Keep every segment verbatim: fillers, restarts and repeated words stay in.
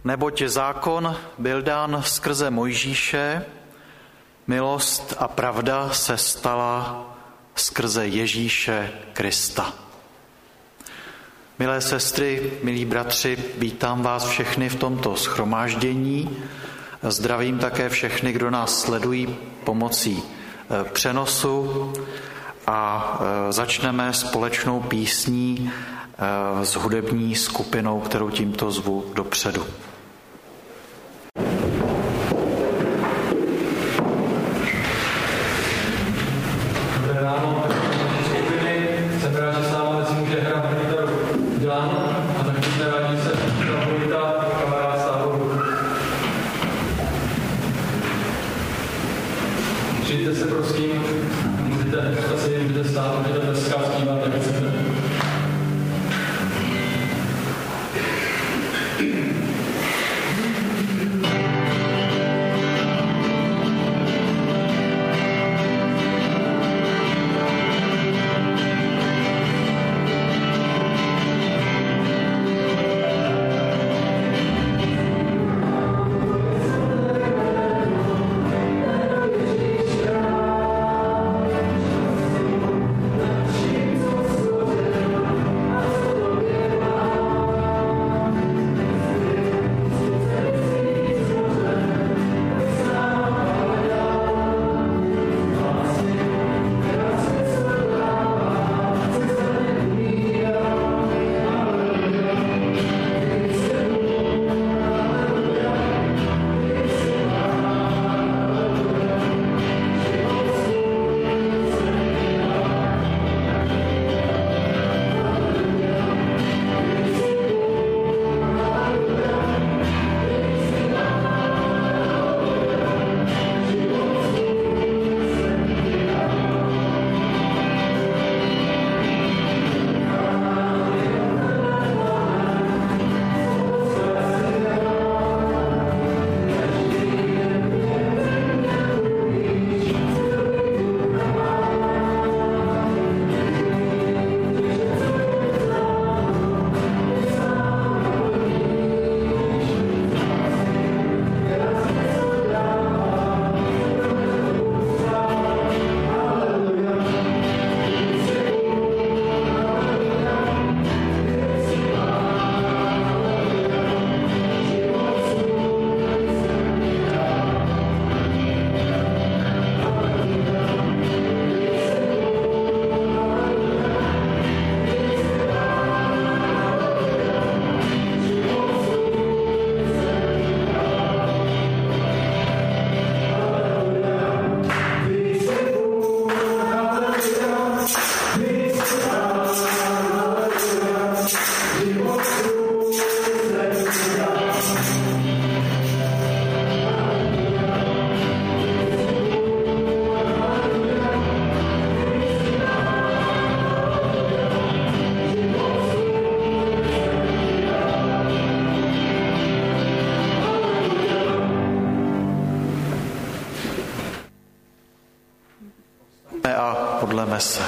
Neboť zákon byl dán skrze Mojžíše, milost a pravda se stala skrze Ježíše Krista. Milé sestry, milí bratři, vítám vás všechny v tomto shromáždění. Zdravím také všechny, kdo nás sledují pomocí přenosu a začneme společnou písní s hudební skupinou, kterou tímto zvu dopředu. Dobré ráno, skupiny. Jsem rád, že s námi dnes může hrát na kytaru Jan a taky jsme rádi, že se Vojta, kamarád z táboru. Přijďte se prosím, můžete, asi můžete stát, můžete dneska zpívat, tak chcete. Modleme se.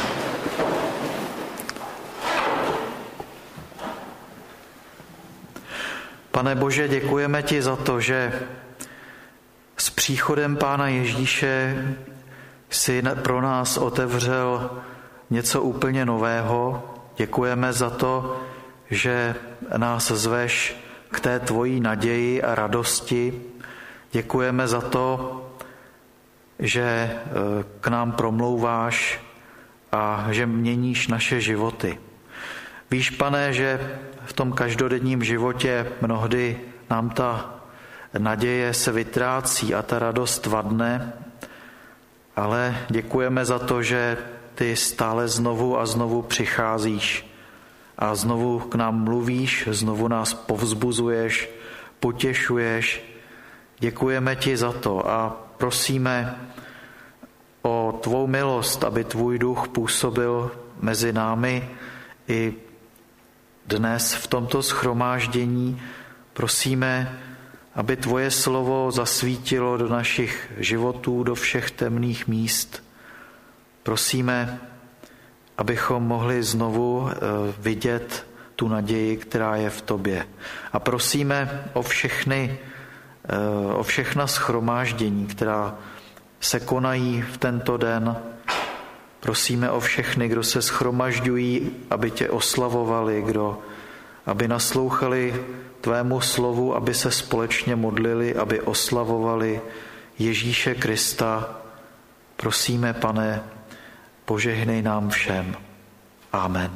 Pane Bože, děkujeme ti za to, že s příchodem Pána Ježíše jsi pro nás otevřel něco úplně nového. Děkujeme za to, že nás zveš k té tvojí naději a radosti. Děkujeme za to, že k nám promlouváš a že měníš naše životy. Víš, Pane, že v tom každodenním životě mnohdy nám ta naděje se vytrácí a ta radost vadne, ale děkujeme za to, že ty stále znovu a znovu přicházíš a znovu k nám mluvíš, znovu nás povzbuzuješ, potěšuješ. Děkujeme ti za to a prosíme o tvou milost, aby tvůj duch působil mezi námi i dnes v tomto shromáždění. Prosíme, aby tvoje slovo zasvítilo do našich životů, do všech temných míst. Prosíme, abychom mohli znovu vidět tu naději, která je v tobě. A prosíme o všechny, o všechna shromáždění, která se konají v tento den. Prosíme o všechny, kdo se shromažďují, aby tě oslavovali, kdo, aby naslouchali tvému slovu, aby se společně modlili, aby oslavovali Ježíše Krista. Prosíme, Pane, požehnej nám všem. Amen.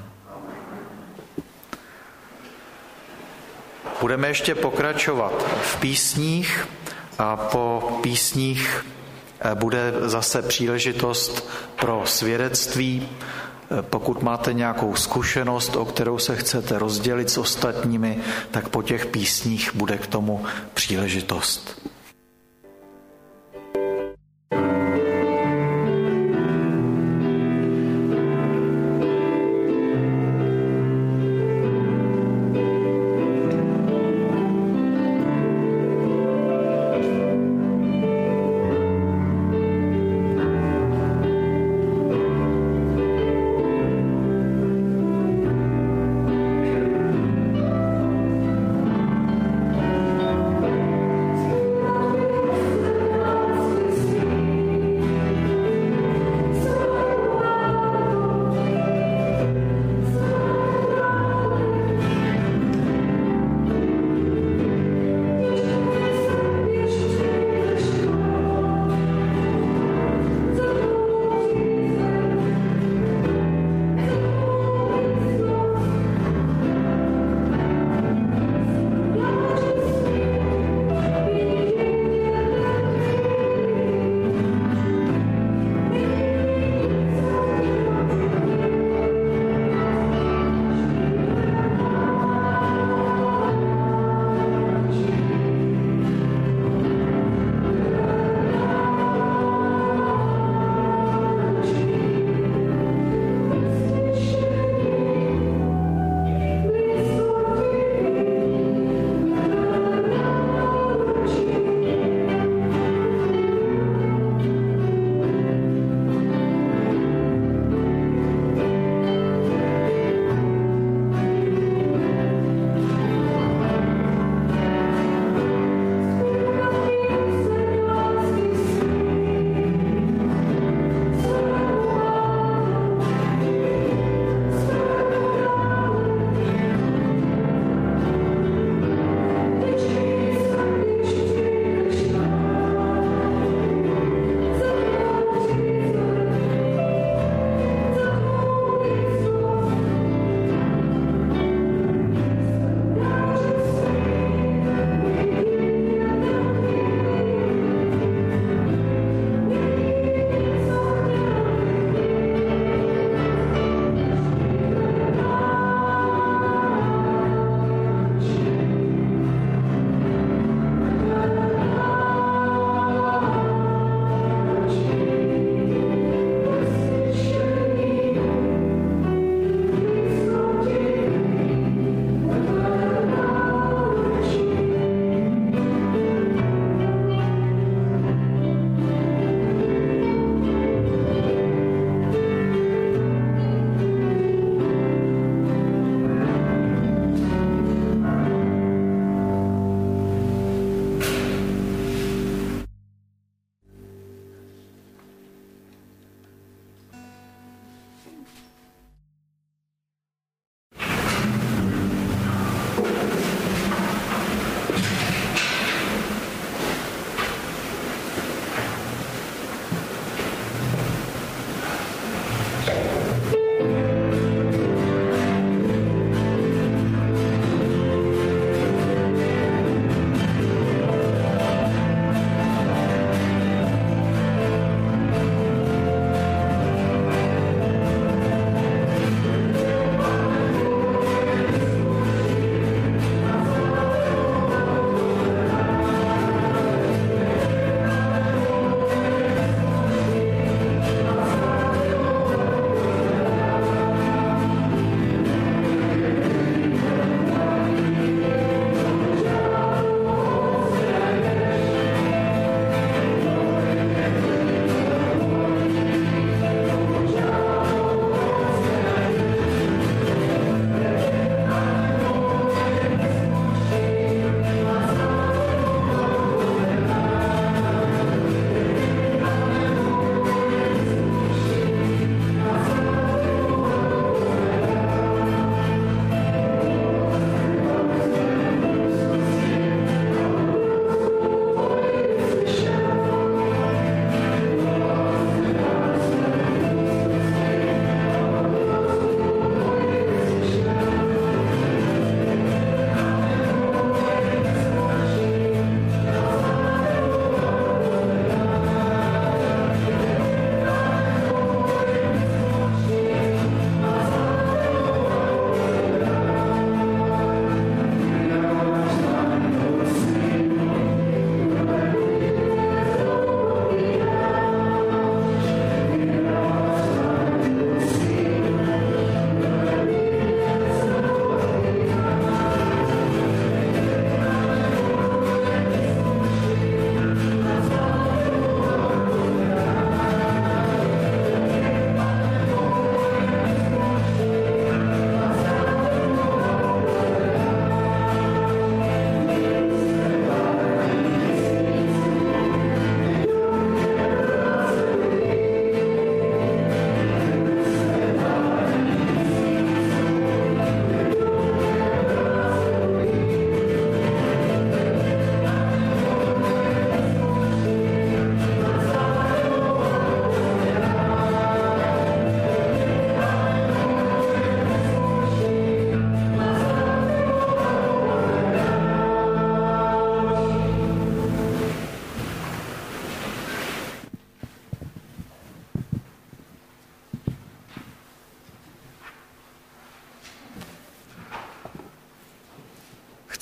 Budeme ještě pokračovat v písních a po písních bude zase příležitost pro svědectví. Pokud máte nějakou zkušenost, o kterou se chcete rozdělit s ostatními, tak po těch písních bude k tomu příležitost. Thank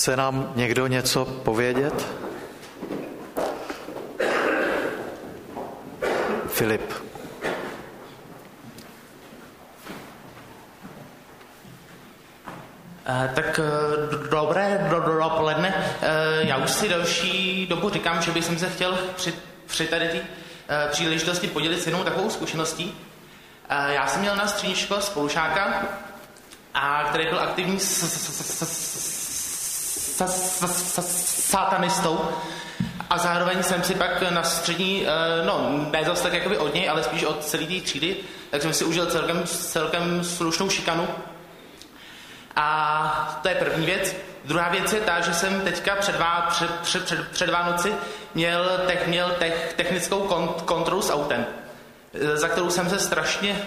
Chce nám někdo něco povědět? Filip. Tak dobré dopoledne. Já už si další dobu říkám, že bych se chtěl při, při tady té příležitosti podělit s jednou takovou zkušeností. Já jsem měl na střední škole spolužáka, a který byl aktivní s, s, s, s, s, satanistou, a zároveň jsem si pak na střední, no ne zase tak jakoby od něj, ale spíš od celé té třídy, tak jsem si užil celkem, celkem slušnou šikanu. A to je první věc. Druhá věc je ta, že jsem teďka před, vá, před, před, před, před Vánoci měl, te, měl te, technickou kont, kontrolu s autem, za kterou jsem se strašně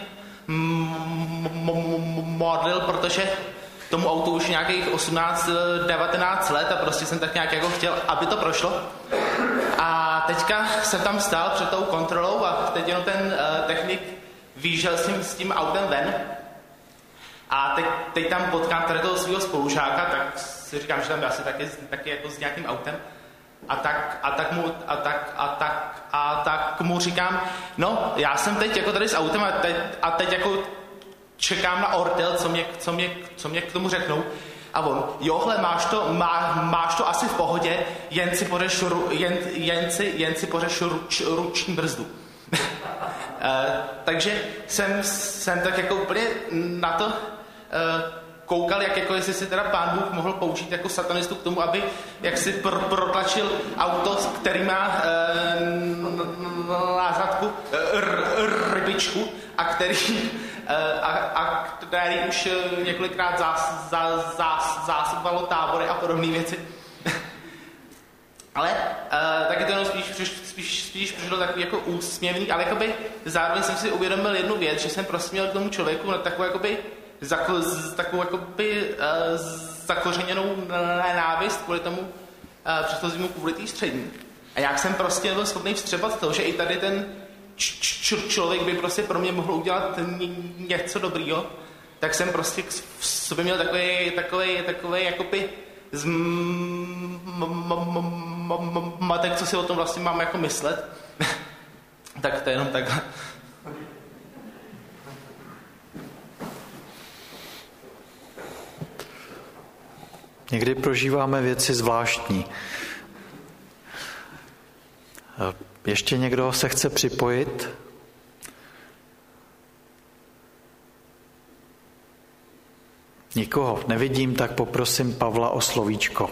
modlil, protože tomu autu už nějakých osmnáct devatenáct let a prostě jsem tak nějak jako chtěl, aby to prošlo. A teďka jsem tam stál před tou kontrolou a teď jenom ten uh, technik vyjížděl s tím, s tím autem ven. A teď, teď tam potkám tady toho svého spolužáka, tak si říkám, že tam asi taky, taky jako s nějakým autem. A tak, a tak mu, a tak, a tak, a tak mu říkám, no, já jsem teď jako tady s autem a teď, a teď jako čekám na ortel, co mě, co mě, co mě k tomu řeknou. A on, johle, máš to, má, máš to asi v pohodě, jen si pořeš, jen, jen si, jen si pořeš ruč, ruční brzdu. uh, takže jsem, jsem tak jako úplně na to uh, koukal, jak jako jestli si teda Pán Bůh mohl použít jako satanistu k tomu, aby jak si pr- protlačil auto, který má uh, na zadku r- r- rybičku a který, uh, a, a který už několikrát zás, zás, zás, zásobovalo tábory a podobné věci. Ale uh, taky to jenom spíš, spíš, spíš přišlo takový jako úsměvný, ale jakoby zároveň jsem si uvědomil jednu věc, že jsem prostě měl k tomu člověku na takovou jakoby Zako, takovou jakoby uh, zakořeněnou nenávist kvůli tomu uh, předchozímu kvůli té střední. A jak jsem prostě byl schopný vstřebat to, že i tady ten č- č- člověk by prostě pro mě mohl udělat něco dobrýho, tak jsem prostě v sobě měl takový, takový, takový jakoby zmatek, co si o tom vlastně mám jako myslet. Tak to je jenom takhle. Někdy prožíváme věci zvláštní. Ještě někdo se chce připojit? Nikoho nevidím, tak poprosím Pavla o slovíčko.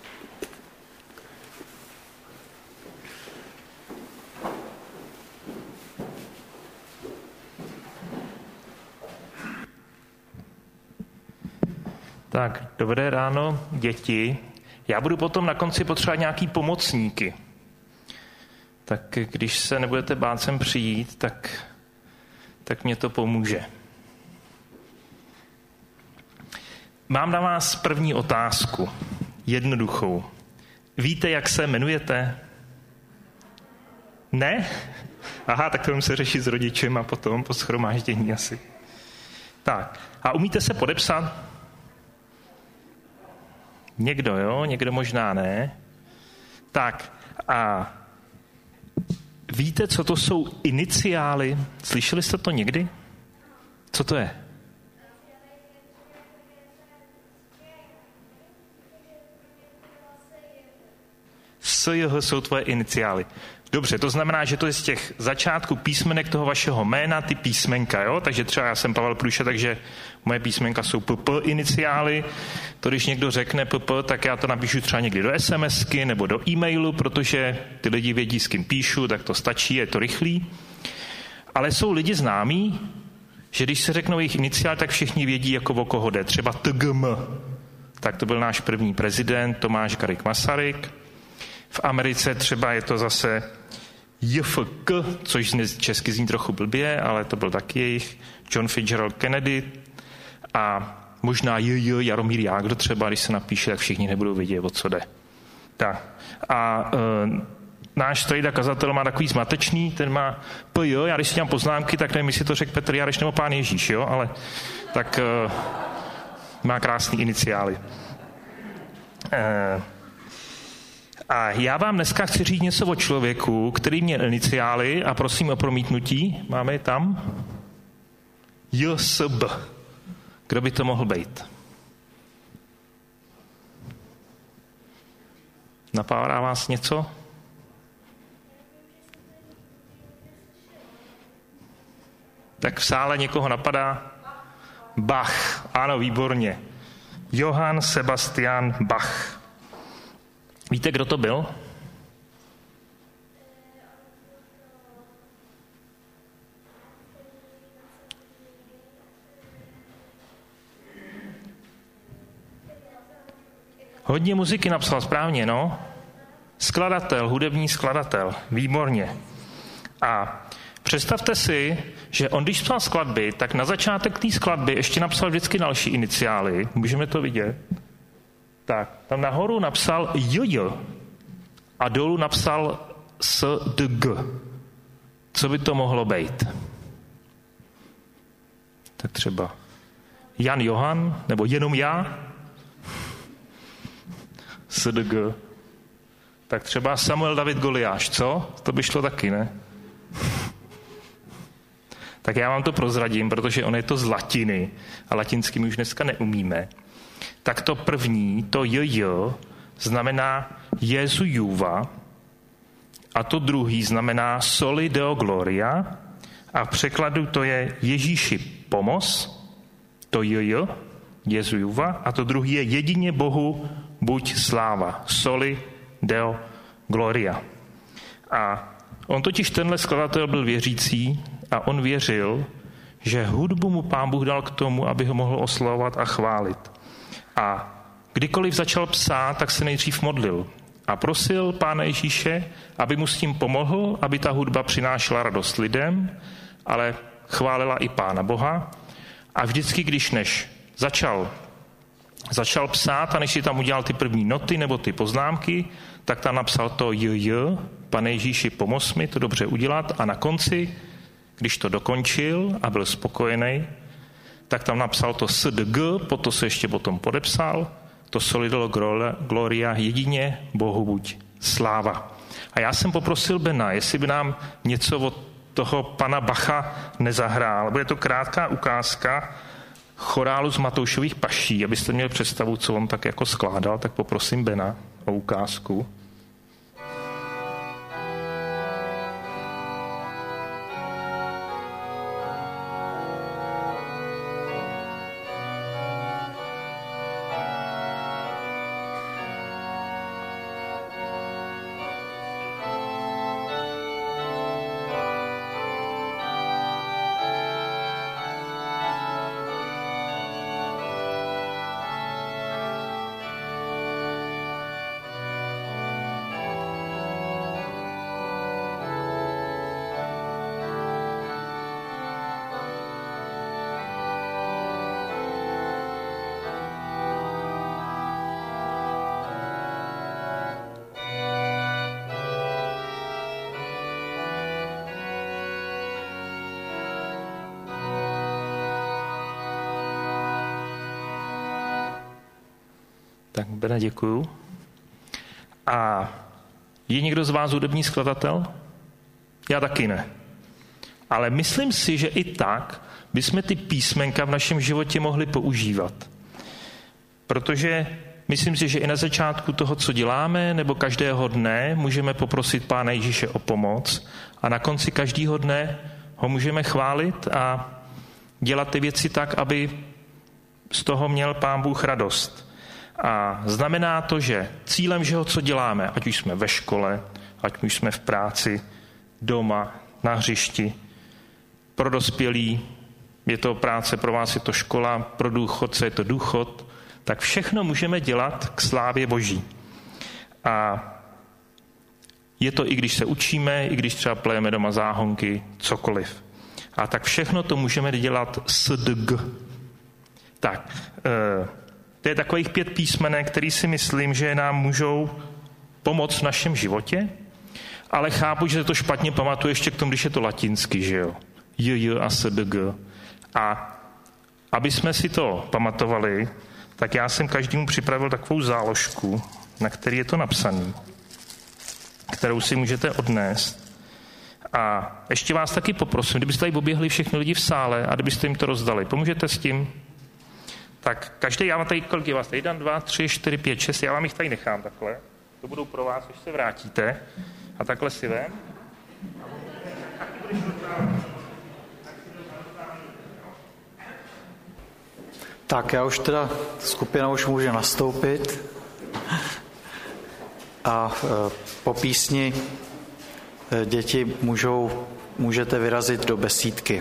Tak, dobré ráno, děti. Já budu potom na konci potřebovat nějaký pomocníky. Tak když se nebudete bát sem přijít, tak, tak mě to pomůže. Mám na vás první otázku, jednoduchou. Víte, jak se jmenujete? Ne? Aha, tak to budeme se řešit s rodičem a potom po shromáždění asi. Tak, a umíte se podepsat? Někdo, jo? Někdo možná ne. Tak, a víte, co to jsou iniciály? Slyšeli jste to někdy? Co to je? S J H jsou tvoje iniciály. Dobře, to znamená, že to je z těch začátků písmenek toho vašeho jména, ty písmenka, jo? Takže třeba já jsem Pavel Průše, takže moje písmenka jsou P P iniciály. To když někdo řekne P P, tak já to napíšu třeba někdy do SMSky nebo do e-mailu, protože ty lidi vědí, s kým píšu, tak to stačí, je to rychlý. Ale jsou lidi známí, že když se řeknou jejich iniciály, tak všichni vědí, jako o koho jde. Třeba T G M. Tak to byl náš první prezident Tomáš Garrigue Masaryk. V Americe třeba je to zase J F K, což česky zní trochu blbě, ale to byl taky jejich John Fitzgerald Kennedy a možná J J Jaromír Jágr třeba, když se napíše, tak všichni nebudou vědět, o co jde. Tak. A e, náš strejda kazatel má takový zmatečný, ten má P J, já když si dělám poznámky, tak nevím, jestli to řekl Petr Jareš nebo Pán Ježíš, jo, ale tak e, má krásný iniciály. A já vám dneska chci říct něco o člověku, který měl iniciály a prosím o promítnutí. Máme je tam? J S B. Kdo by to mohl být? Napadá vás něco? Tak v sále někoho napadá? Bach. Ano, výborně. Johann Sebastian Bach. Víte, kdo to byl? Hodně muziky napsal, správně, no. Skladatel, hudební skladatel, výborně. A představte si, že on, když psal skladby, tak na začátek té skladby ještě napsal vždycky další iniciály. Můžeme to vidět? Tak, tam nahoru napsal J J a dolů napsal S D G. Co by to mohlo být? Tak třeba Jan Johan, nebo jenom já? S D G. Tak třeba Samuel David Goliáš, co? To by šlo taky, ne? Tak já vám to prozradím, protože on je to z latiny a latinsky my už dneska neumíme. Tak to první, to J J, znamená Jesu Juva a to druhý znamená Soli Deo Gloria a v překladu to je Ježíši pomoz, to J J, Jesu Juva a to druhý je jedině Bohu buď sláva, Soli Deo Gloria. A on totiž tenhle skladatel byl věřící a on věřil, že hudbu mu Pán Bůh dal k tomu, aby ho mohl oslavovat a chválit. A kdykoliv začal psát, tak se nejdřív modlil a prosil Pána Ježíše, aby mu s tím pomohl, aby ta hudba přinášela radost lidem, ale chválila i Pána Boha. A vždycky, když než začal, začal psát a než si tam udělal ty první noty nebo ty poznámky, tak tam napsal to J J, Pane Ježíši, pomoz mi to dobře udělat a na konci, když to dokončil a byl spokojený, tak tam napsal to S D G, potom se ještě potom podepsal, to Soli Deo Gloria, jedině Bohu buď sláva. A já jsem poprosil Bena, jestli by nám něco od toho pana Bacha nezahrál. Bude to krátká ukázka chorálu z Matoušových paší, abyste měli představu, co on tak jako skládal, tak poprosím Bena o ukázku. Tak, Bena, děkuju. A je někdo z vás hudební skladatel? Já taky ne. Ale myslím si, že i tak bychom ty písmenka v našem životě mohli používat. Protože myslím si, že i na začátku toho, co děláme, nebo každého dne můžeme poprosit Pána Ježíše o pomoc a na konci každého dne ho můžeme chválit a dělat ty věci tak, aby z toho měl Pán Bůh radost. A znamená to, že cílem všeho, co děláme, ať už jsme ve škole, ať už jsme v práci, doma, na hřišti, pro dospělí je to práce, pro vás je to škola, pro důchodce je to důchod, tak všechno můžeme dělat k slávě Boží. A je to i když se učíme, i když třeba plejeme doma záhonky, cokoliv. A tak všechno to můžeme dělat s D G. Tak, e, to je takových pět písmenek, který si myslím, že nám můžou pomoct v našem životě, ale chápu, že to špatně pamatuje ještě k tomu, když je to latinsky, že jo. J J a S D G. A aby jsme si to pamatovali, tak já jsem každému připravil takovou záložku, na který je to napsané, kterou si můžete odnést. A ještě vás taky poprosím, kdybyste tady oběhli všechny lidi v sále a kdybyste jim to rozdali, pomůžete s tím? Tak každý, já mám tady, kolik je vás? Jedna, dva, tři, čtyři, pět, šest, já vám jich tady nechám takhle. To budou pro vás, až se vrátíte. A takhle si vem. Tak já už teda, skupina už může nastoupit a po písni děti můžou, můžete vyrazit do besídky.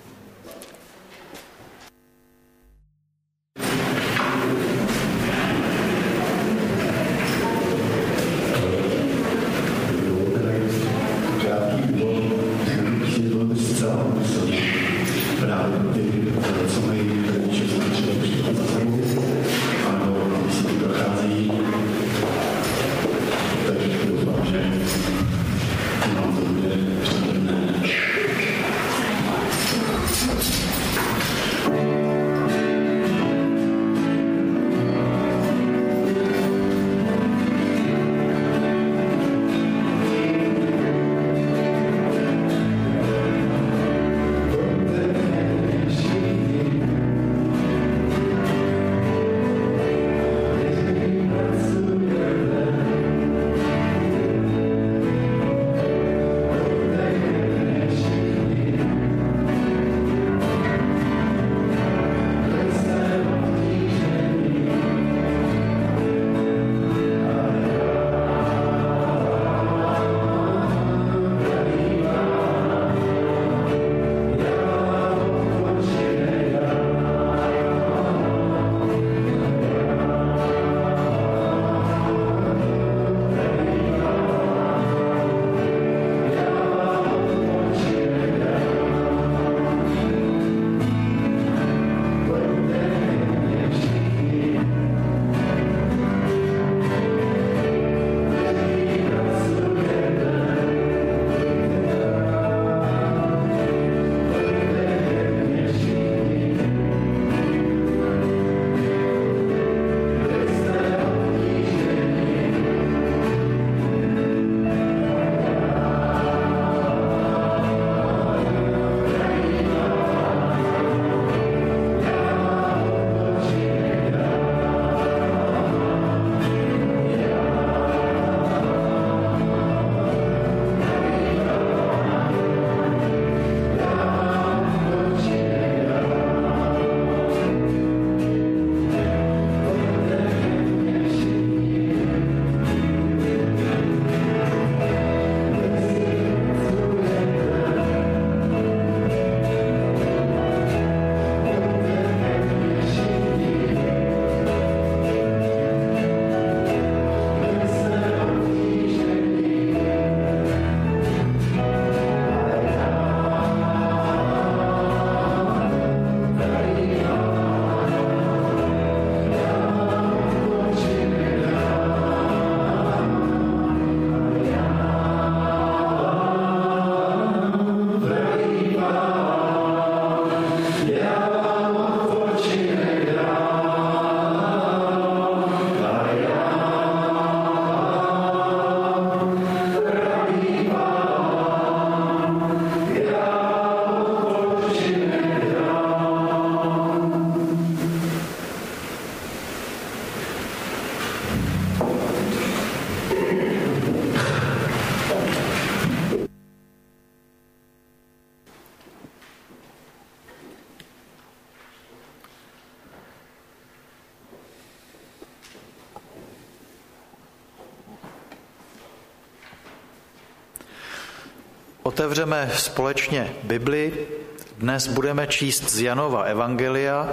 Otevřeme společně Bibli. Dnes budeme číst z Janova evangelia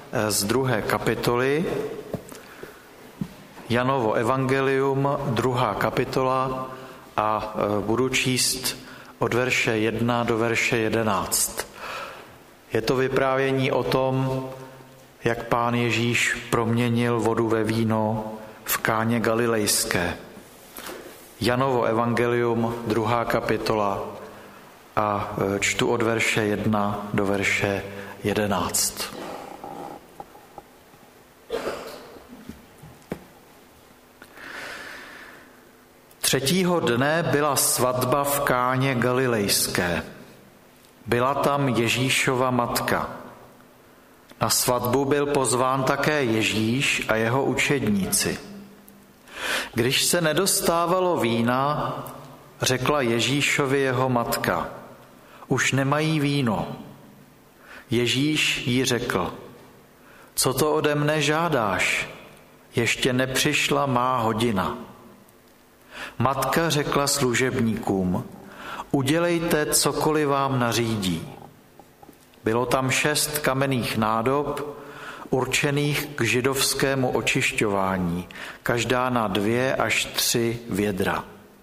z druhé kapitoly. Janovo evangelium, druhá kapitola a budu číst od verše jedna do verše jedenáct. Je to vyprávění o tom, jak Pán Ježíš proměnil vodu ve víno v Káně Galilejské. Janovo evangelium, druhá kapitola a čtu od verše jedna do verše jedenáct. Třetího dne byla svatba v Káně Galilejské. Byla tam Ježíšova matka. Na svatbu byl pozván také Ježíš a jeho učedníci. Když se nedostávalo vína, řekla Ježíšovi jeho matka: už nemají víno. Ježíš jí řekl: co to ode mne žádáš? Ještě nepřišla má hodina. Matka řekla služebníkům: udělejte, cokoliv vám nařídí. Bylo tam šest kamenných nádob, určených k židovskému očišťování, každá na dvě až tři vědra.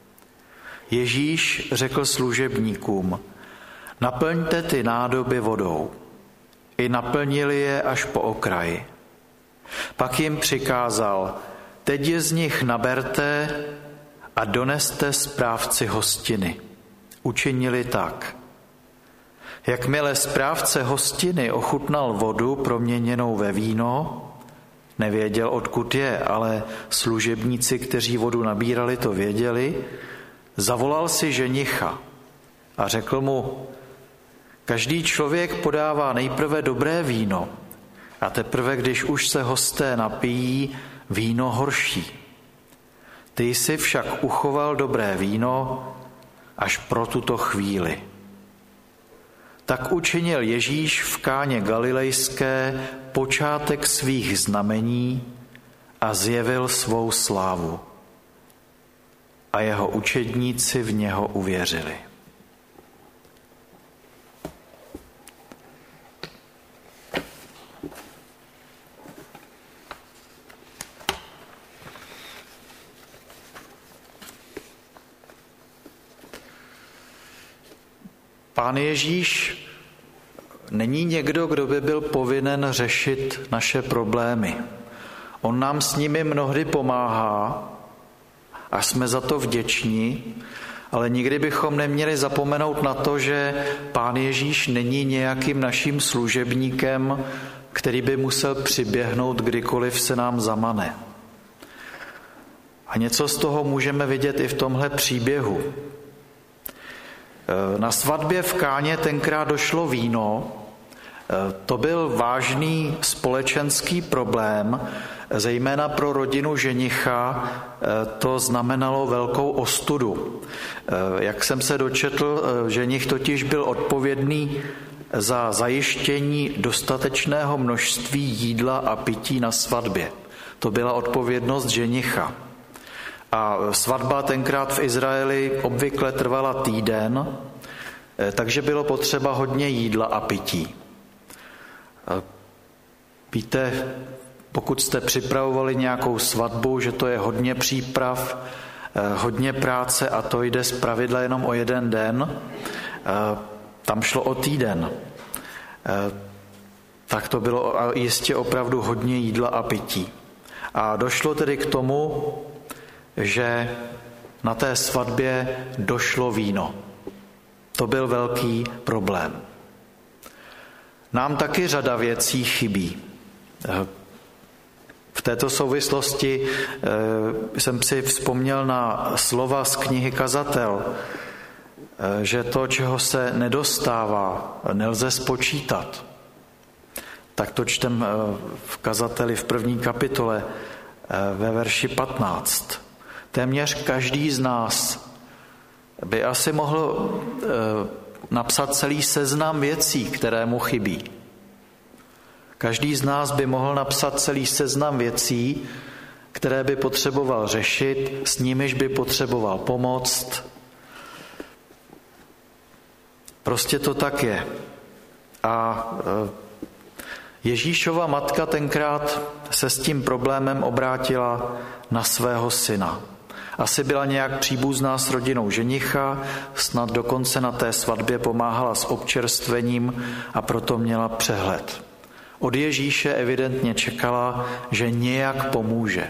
Ježíš řekl služebníkům: naplňte ty nádoby vodou. I naplnili je až po okraji. Pak jim přikázal: teď je z nich naberte a doneste správci hostiny. Učinili tak. Jakmile správce hostiny ochutnal vodu proměněnou ve víno, nevěděl, odkud je, ale služebníci, kteří vodu nabírali, to věděli, zavolal si ženicha a řekl mu: každý člověk podává nejprve dobré víno a teprve, když už se hosté napijí, víno horší. Ty jsi však uchoval dobré víno až pro tuto chvíli. Tak učinil Ježíš v Káně Galilejské počátek svých znamení a zjevil svou slávu. A jeho učedníci v něho uvěřili. Pán Ježíš není někdo, kdo by byl povinen řešit naše problémy. On nám s nimi mnohdy pomáhá a jsme za to vděční, ale nikdy bychom neměli zapomenout na to, že Pán Ježíš není nějakým naším služebníkem, který by musel přiběhnout, kdykoliv se nám zamane. A něco z toho můžeme vidět i v tomhle příběhu. Na svatbě v Káně tenkrát došlo víno. To byl vážný společenský problém, zejména pro rodinu ženicha to znamenalo velkou ostudu. Jak jsem se dočetl, ženich totiž byl odpovědný za zajištění dostatečného množství jídla a pití na svatbě. To byla odpovědnost ženicha. A svatba tenkrát v Izraeli obvykle trvala týden, takže bylo potřeba hodně jídla a pití. Víte, pokud jste připravovali nějakou svatbu, že to je hodně příprav, hodně práce a to jde zpravidla jenom o jeden den, tam šlo o týden. Tak to bylo jistě opravdu hodně jídla a pití. A došlo tedy k tomu, že na té svatbě došlo víno. To byl velký problém. Nám taky řada věcí chybí. V této souvislosti jsem si vzpomněl na slova z knihy Kazatel, že to, čeho se nedostává, nelze spočítat. Tak to čtem v Kazateli v první kapitole ve verši patnáct. Téměř každý z nás by asi mohl napsat celý seznam věcí, které mu chybí. Každý z nás by mohl napsat celý seznam věcí, které by potřeboval řešit, s nimiž by potřeboval pomoct. Prostě to tak je. A Ježíšova matka tenkrát se s tím problémem obrátila na svého syna. Asi byla nějak příbuzná s rodinou ženicha, snad dokonce na té svatbě pomáhala s občerstvením a proto měla přehled. Od Ježíše evidentně čekala, že nějak pomůže.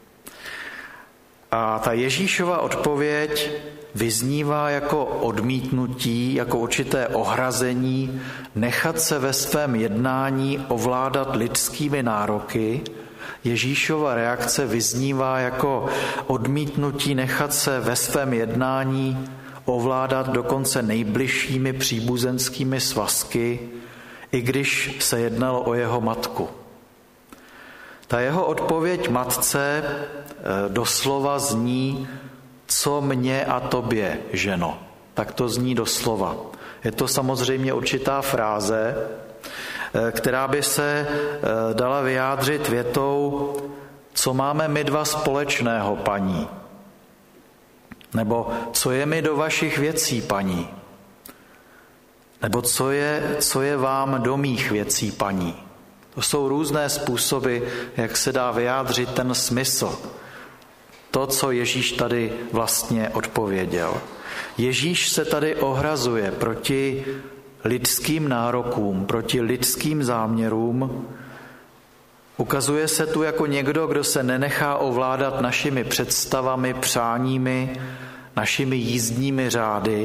A ta Ježíšova odpověď vyznívá jako odmítnutí, jako určité ohrazení, nechat se ve svém jednání ovládat lidskými nároky Ježíšova reakce vyznívá jako odmítnutí nechat se ve svém jednání ovládat dokonce nejbližšími příbuzenskými svazky, i když se jednalo o jeho matku. Ta jeho odpověď matce doslova zní: co mě a tobě, ženo. Tak to zní doslova. Je to samozřejmě určitá fráze, která by se dala vyjádřit větou: co máme my dva společného, paní? Nebo co je mi do vašich věcí, paní? Nebo co je, co je vám do mých věcí, paní? To jsou různé způsoby, jak se dá vyjádřit ten smysl. To, co Ježíš tady vlastně odpověděl. Ježíš se tady ohrazuje proti lidským nárokům, proti lidským záměrům. Ukazuje se tu jako někdo, kdo se nenechá ovládat našimi představami, přáními, našimi jízdními řády.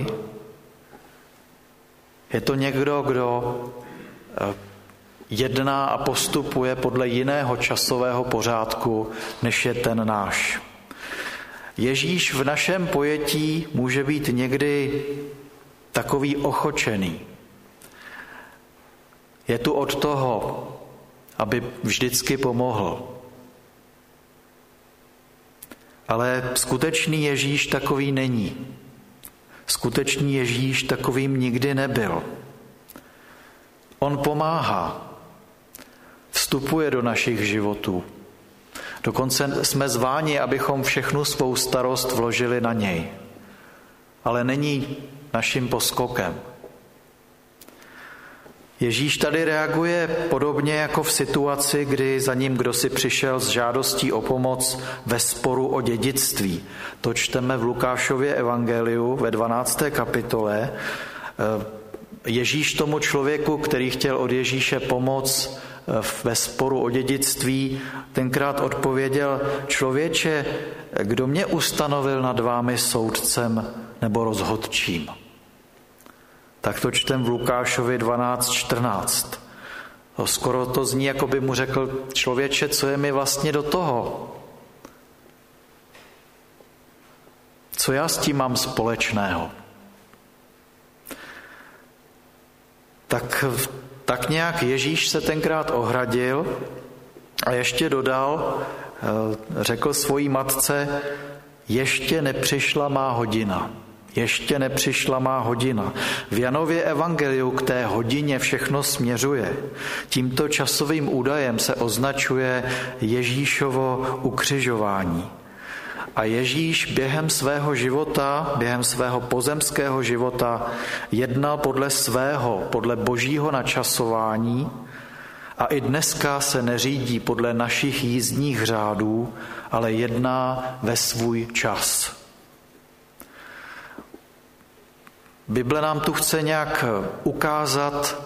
Je to někdo, kdo jedná a postupuje podle jiného časového pořádku, než je ten náš. Ježíš v našem pojetí může být někdy takový ochočený. Je tu od toho, aby vždycky pomohl. Ale skutečný Ježíš takový není. Skutečný Ježíš takovým nikdy nebyl. On pomáhá, vstupuje do našich životů. Dokonce jsme zváni, abychom všechnu svou starost vložili na něj. Ale není naším poskokem. Ježíš tady reaguje podobně jako v situaci, kdy za ním kdosi přišel s žádostí o pomoc ve sporu o dědictví. To čteme v Lukášově evangeliu ve dvanácté kapitole. Ježíš tomu člověku, který chtěl od Ježíše pomoc ve sporu o dědictví, tenkrát odpověděl: člověče, kdo mě ustanovil nad vámi soudcem nebo rozhodčím? Tak to čtem v Lukášovi dvanáct čtrnáct. Skoro to zní, jako by mu řekl: člověče, co je mi vlastně do toho? Co já s tím mám společného? Tak, tak nějak Ježíš se tenkrát ohradil a ještě dodal, řekl svojí matce: ještě nepřišla má hodina. Ještě nepřišla má hodina. V Janově evangeliu k té hodině všechno směřuje. Tímto časovým údajem se označuje Ježíšovo ukřižování. A Ježíš během svého života, během svého pozemského života jednal podle svého, podle božího načasování a i dneska se neřídí podle našich jízdních řádů, ale jedná ve svůj čas. Bible nám tu chce nějak ukázat,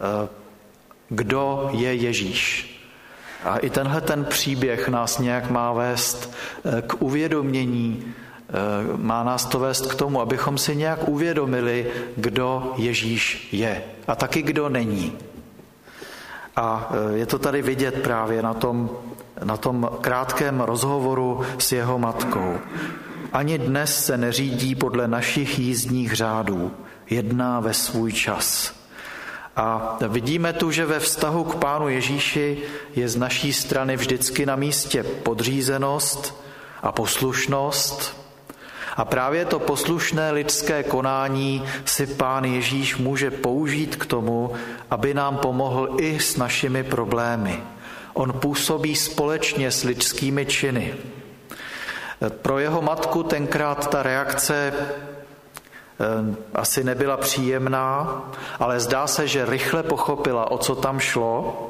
kdo je Ježíš. A i tenhle ten příběh nás nějak má vést k uvědomění, má nás to vést k tomu, abychom si nějak uvědomili, kdo Ježíš je a taky kdo není. A je to tady vidět právě na tom, na tom krátkém rozhovoru s jeho matkou. Ani dnes se neřídí podle našich jízdních řádů, jedná ve svůj čas. A vidíme tu, že ve vztahu k Pánu Ježíši je z naší strany vždycky na místě podřízenost a poslušnost. A právě to poslušné lidské konání si Pán Ježíš může použít k tomu, aby nám pomohl i s našimi problémy. On působí společně s lidskými činy. Pro jeho matku tenkrát ta reakce asi nebyla příjemná, ale zdá se, že rychle pochopila, o co tam šlo.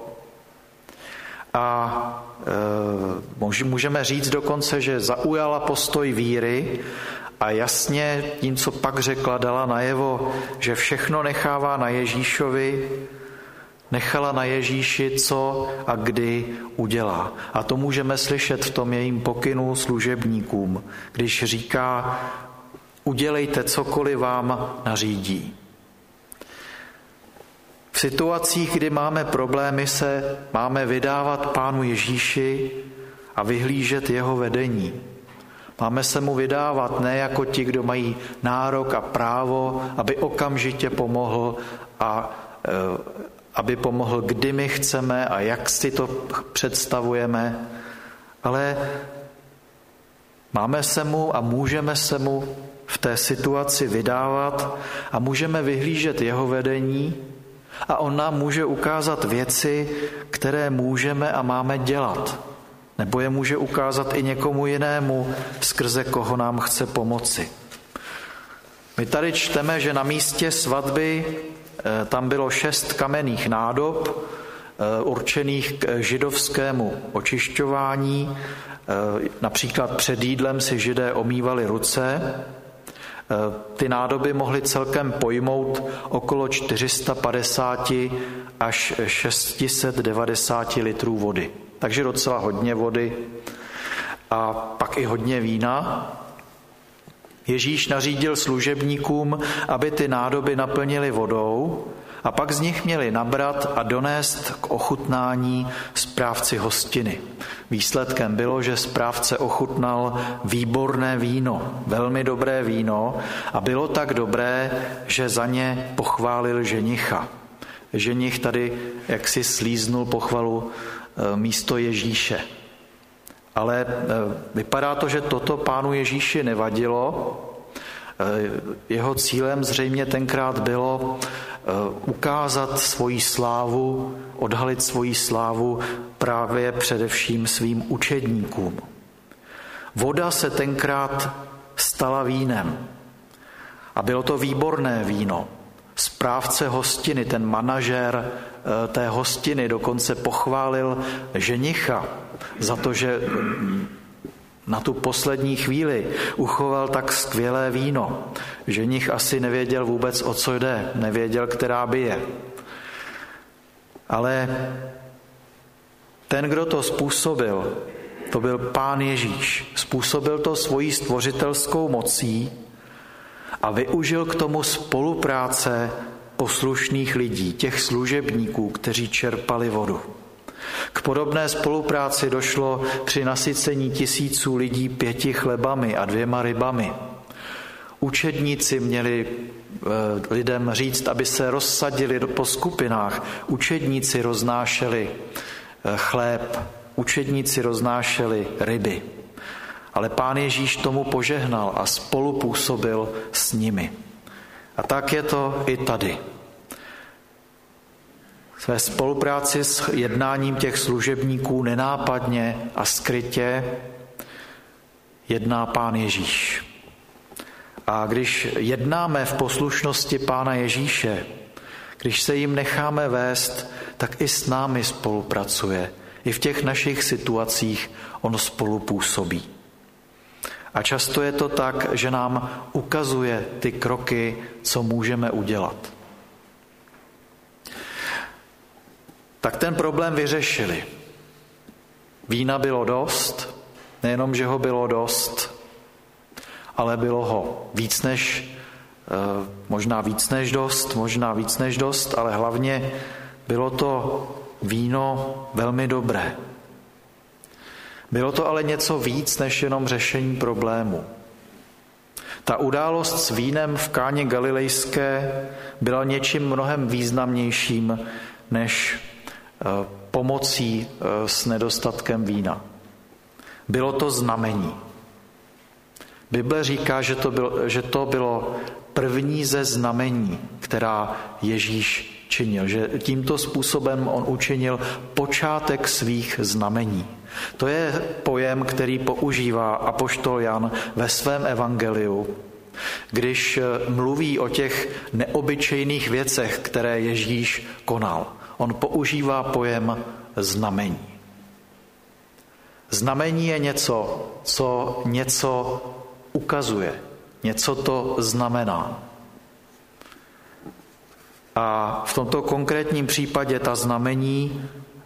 A můžeme říct dokonce, že zaujala postoj víry a jasně tím, co pak řekla, dala najevo, že všechno nechává na Ježíšovi, nechala na Ježíši, co a kdy udělá. A to můžeme slyšet v tom jejím pokynu služebníkům, když říká: udělejte cokoliv vám nařídí. V situacích, kdy máme problémy, se máme vydávat Pánu Ježíši a vyhlížet jeho vedení. Máme se mu vydávat ne jako ti, kdo mají nárok a právo, aby okamžitě pomohl a e, aby pomohl, kdy my chceme a jak si to představujeme, ale máme se mu a můžeme se mu v té situaci vydávat a můžeme vyhlížet jeho vedení a on nám může ukázat věci, které můžeme a máme dělat. Nebo je může ukázat i někomu jinému, skrze koho nám chce pomoci. My tady čteme, že na místě svatby tam bylo šest kamenných nádob určených k židovskému očišťování. Například před jídlem si Židé omývali ruce. Ty nádoby mohly celkem pojmout okolo čtyři sta padesát až šest set devadesát litrů vody. Takže docela hodně vody a pak i hodně vína. Ježíš nařídil služebníkům, aby ty nádoby naplnili vodou a pak z nich měli nabrat a donést k ochutnání správci hostiny. Výsledkem bylo, že správce ochutnal výborné víno, velmi dobré víno a bylo tak dobré, že za ně pochválil ženicha. Ženich tady jaksi slíznul pochvalu místo Ježíše. Ale vypadá to, že toto Pánu Ježíši nevadilo. Jeho cílem zřejmě tenkrát bylo ukázat svoji slávu, odhalit svoji slávu právě především svým učedníkům. Voda se tenkrát stala vínem a bylo to výborné víno. Správce hostiny, ten manažér té hostiny dokonce pochválil ženicha za to, že na tu poslední chvíli uchoval tak skvělé víno. Ženich asi nevěděl vůbec, o co jde, nevěděl, která bije. Ale ten, kdo to způsobil, to byl Pán Ježíš. Způsobil to svojí stvořitelskou mocí a využil k tomu spolupráce poslušných lidí, těch služebníků, kteří čerpali vodu. K podobné spolupráci došlo při nasycení tisíců lidí pěti chlebami a dvěma rybami. Učedníci měli lidem říct, aby se rozsadili po skupinách. Učedníci roznášeli chléb, učedníci roznášeli ryby. Ale Pán Ježíš tomu požehnal a spolupůsobil s nimi. A tak je to i tady. Ve spolupráci s jednáním těch služebníků nenápadně a skrytě jedná Pán Ježíš. A když jednáme v poslušnosti Pána Ježíše, když se jim necháme vést, tak i s námi spolupracuje. I v těch našich situacích on spolupůsobí. A často je to tak, že nám ukazuje ty kroky, co můžeme udělat. Tak ten problém vyřešili. Vína bylo dost, nejenom, že ho bylo dost, ale bylo ho víc než, možná víc než dost, možná víc než dost, ale hlavně bylo to víno velmi dobré. Bylo to ale něco víc než jenom řešení problému. Ta událost s vínem v Káně Galilejské byla něčím mnohem významnějším než pomocí s nedostatkem vína. Bylo to znamení. Bible říká, že to bylo, že to bylo první ze znamení, která Ježíš činil. Že tímto způsobem on učinil počátek svých znamení. To je pojem, který používá apoštol Jan ve svém evangeliu, když mluví o těch neobyčejných věcech, které Ježíš konal. On používá pojem znamení. Znamení je něco, co něco ukazuje, něco to znamená. A v tomto konkrétním případě ta znamení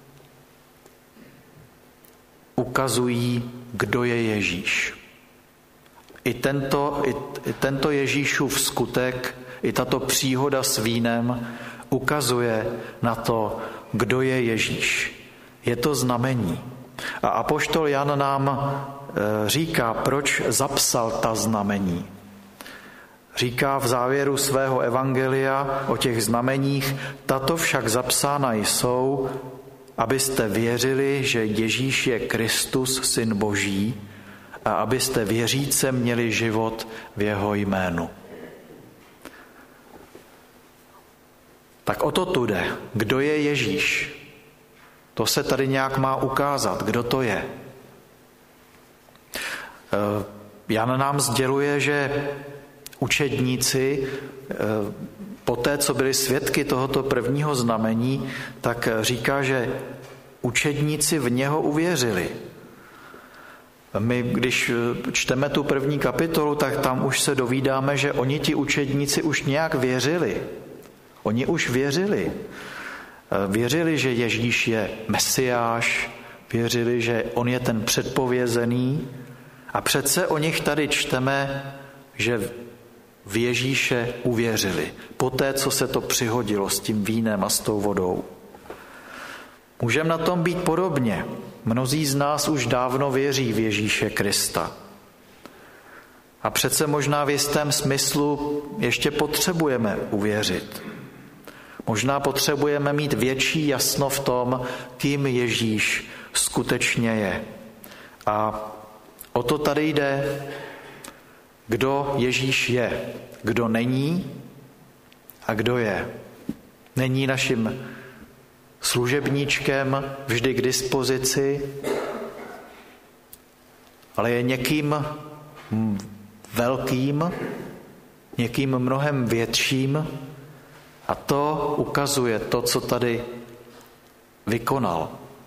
ukazují, kdo je Ježíš. I tento, i, i tento Ježíšův skutek, i tato příhoda s vínem ukazuje na to, kdo je Ježíš. Je to znamení. A apoštol Jan nám říká, proč zapsal ta znamení. Říká v závěru svého evangelia o těch znameních, tato však zapsána jsou, abyste věřili, že Ježíš je Kristus, Syn Boží, a abyste věříce měli život v jeho jménu. Tak o to tu jde. Kdo je Ježíš? To se tady nějak má ukázat, kdo to je. Jan nám sděluje, že učedníci poté, co byli svědky tohoto prvního znamení, tak říká, že učedníci v něho uvěřili. My, když čteme tu první kapitolu, tak tam už se dovídáme, že oni ti učedníci už nějak věřili. Oni už věřili. Věřili, že Ježíš je Mesiáš, věřili, že on je ten předpovězený. A přece o nich tady čteme, že v Ježíše uvěřili. Poté, co se to přihodilo s tím vínem a s tou vodou. Můžeme na tom být podobně. Mnozí z nás už dávno věří v Ježíše Krista. A přece možná v jistém smyslu ještě potřebujeme uvěřit. Možná potřebujeme mít větší jasno v tom, kým Ježíš skutečně je. A o to tady jde, kdo Ježíš je, kdo není a kdo je. Není naším služebníčkem vždy k dispozici, ale je někým velkým, někým mnohem větším, a to ukazuje to, co tady vykonal.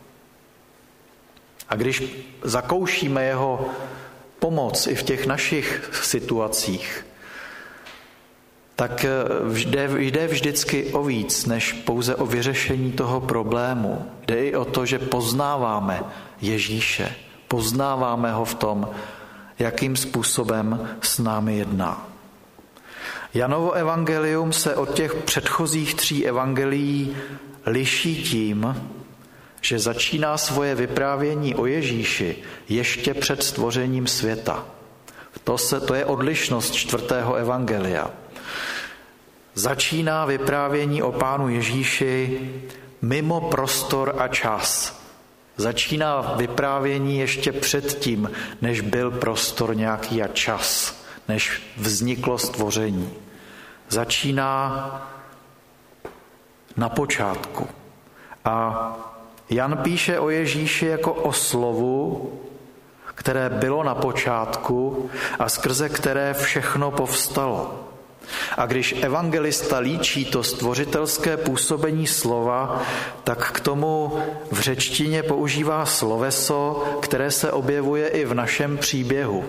A když zakoušíme jeho pomoc i v těch našich situacích, tak jde, jde vždycky o víc, než pouze o vyřešení toho problému. Jde i o to, že poznáváme Ježíše, poznáváme ho v tom, jakým způsobem s námi jedná. Janovo evangelium se od těch předchozích tří evangelií liší tím, že začíná svoje vyprávění o Ježíši ještě před stvořením světa. To, se, to je odlišnost čtvrtého evangelia. Začíná vyprávění o Pánu Ježíši mimo prostor a čas. Začíná vyprávění ještě předtím, než byl prostor nějaký a čas, než vzniklo stvoření. Začíná na počátku. A Jan píše o Ježíši jako o slovu, které bylo na počátku a skrze které všechno povstalo. A když evangelista líčí to stvořitelské působení slova, tak k tomu v řečtině používá sloveso, které se objevuje i v našem příběhu.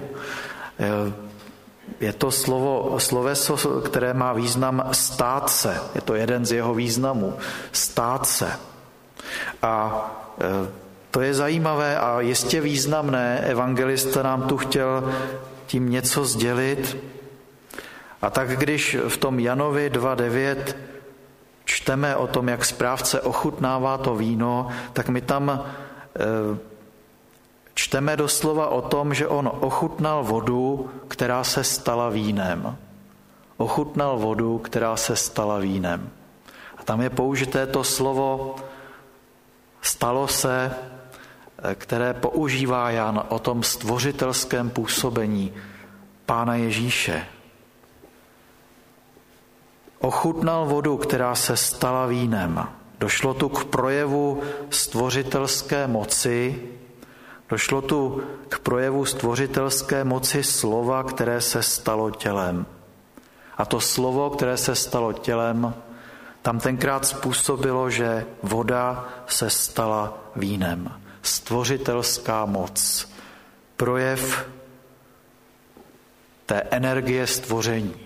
Je to slovo, sloveso, které má význam stát se. Je to jeden z jeho významů. Stát se. A to je zajímavé a jistě významné. Evangelista nám tu chtěl tím něco sdělit. A tak když v tom Janovi dva devět čteme o tom, jak správce ochutnává to víno, tak my tam čteme doslova o tom, že on ochutnal vodu, která se stala vínem. Ochutnal vodu, která se stala vínem. A tam je použité to slovo stalo se, které používá Jan o tom stvořitelském působení Pána Ježíše. Ochutnal vodu, která se stala vínem. Došlo tu k projevu stvořitelské moci, došlo tu k projevu stvořitelské moci slova, které se stalo tělem. A to slovo, které se stalo tělem, tam tenkrát způsobilo, že voda se stala vínem. Stvořitelská moc. Projev té energie stvoření.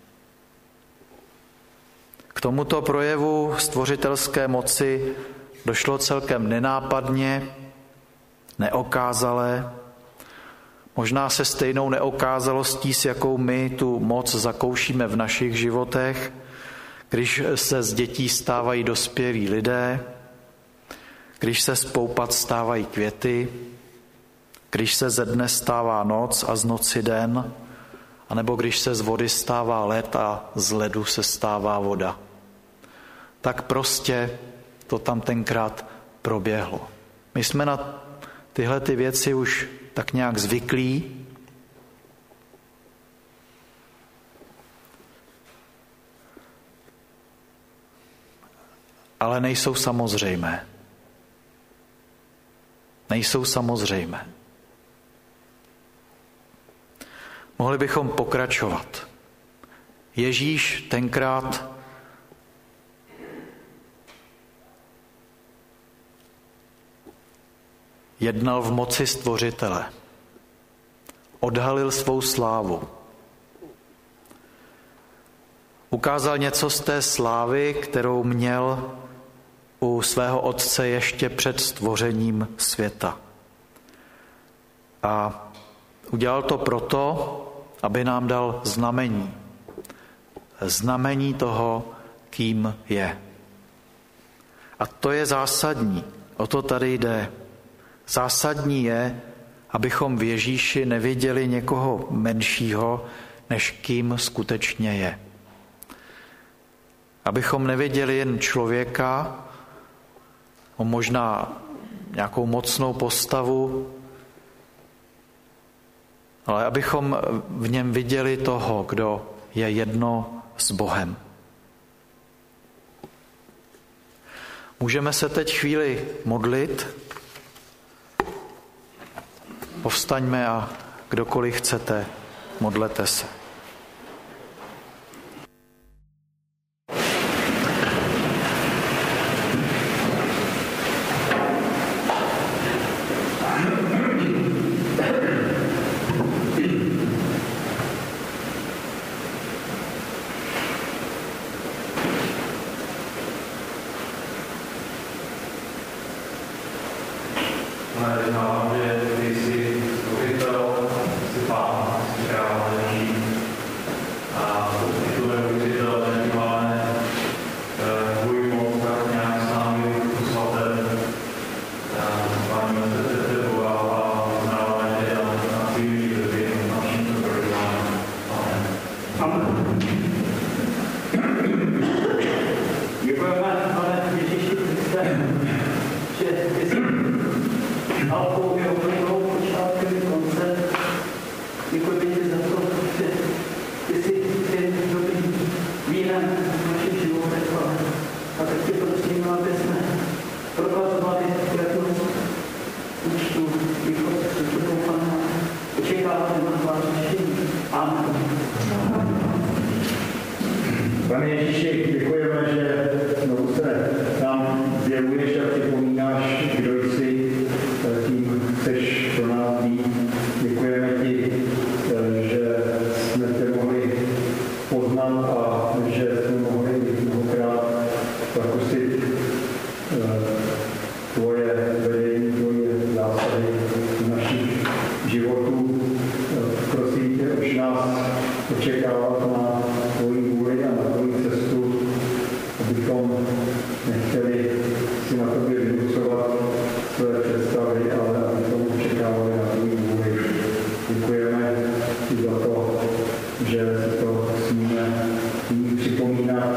K tomuto projevu stvořitelské moci došlo celkem nenápadně, neokázale, možná se stejnou neokázalostí, s jakou my tu moc zakoušíme v našich životech, když se z dětí stávají dospělí lidé, když se z poupat stávají květy, když se ze dne stává noc a z noci den, anebo když se z vody stává led a z ledu se stává voda. Tak prostě to tam tenkrát proběhlo. My jsme na tyhle ty věci už tak nějak zvyklí, ale nejsou samozřejmé. Nejsou samozřejmé. Mohli bychom pokračovat. Ježíš tenkrát jednal v moci Stvořitele. Odhalil svou slávu. Ukázal něco z té slávy, kterou měl u svého Otce ještě před stvořením světa. A udělal to proto, aby nám dal znamení. Znamení toho, kým je. A to je zásadní. O to tady jde. Zásadní je, abychom v Ježíši neviděli někoho menšího, než kým skutečně je. Abychom neviděli jen člověka, o možná nějakou mocnou postavu, ale abychom v něm viděli toho, kdo je jedno s Bohem. Můžeme se teď chvíli modlit. Povstaňme a kdokoliv chcete, modlete se. Pane Ježíši, děkujeme, že znovu se nám zjevuješ a připomínáš, kdo jsi, tím chceš pro nás být. Děkujeme ti, že jsme tě mohli poznat a že jsme mohli mnohokrát zakusit tvoje vedení, tvoje zásady našich životů. Prosím tě, už nás očekávat na tvoji vůli a na tvoji cestu, abychom nechtěli si na tobě vynucovat své představy, ale abychom očekávali na tvoji vůli. Děkujeme ti za to, že si to smíme připomínat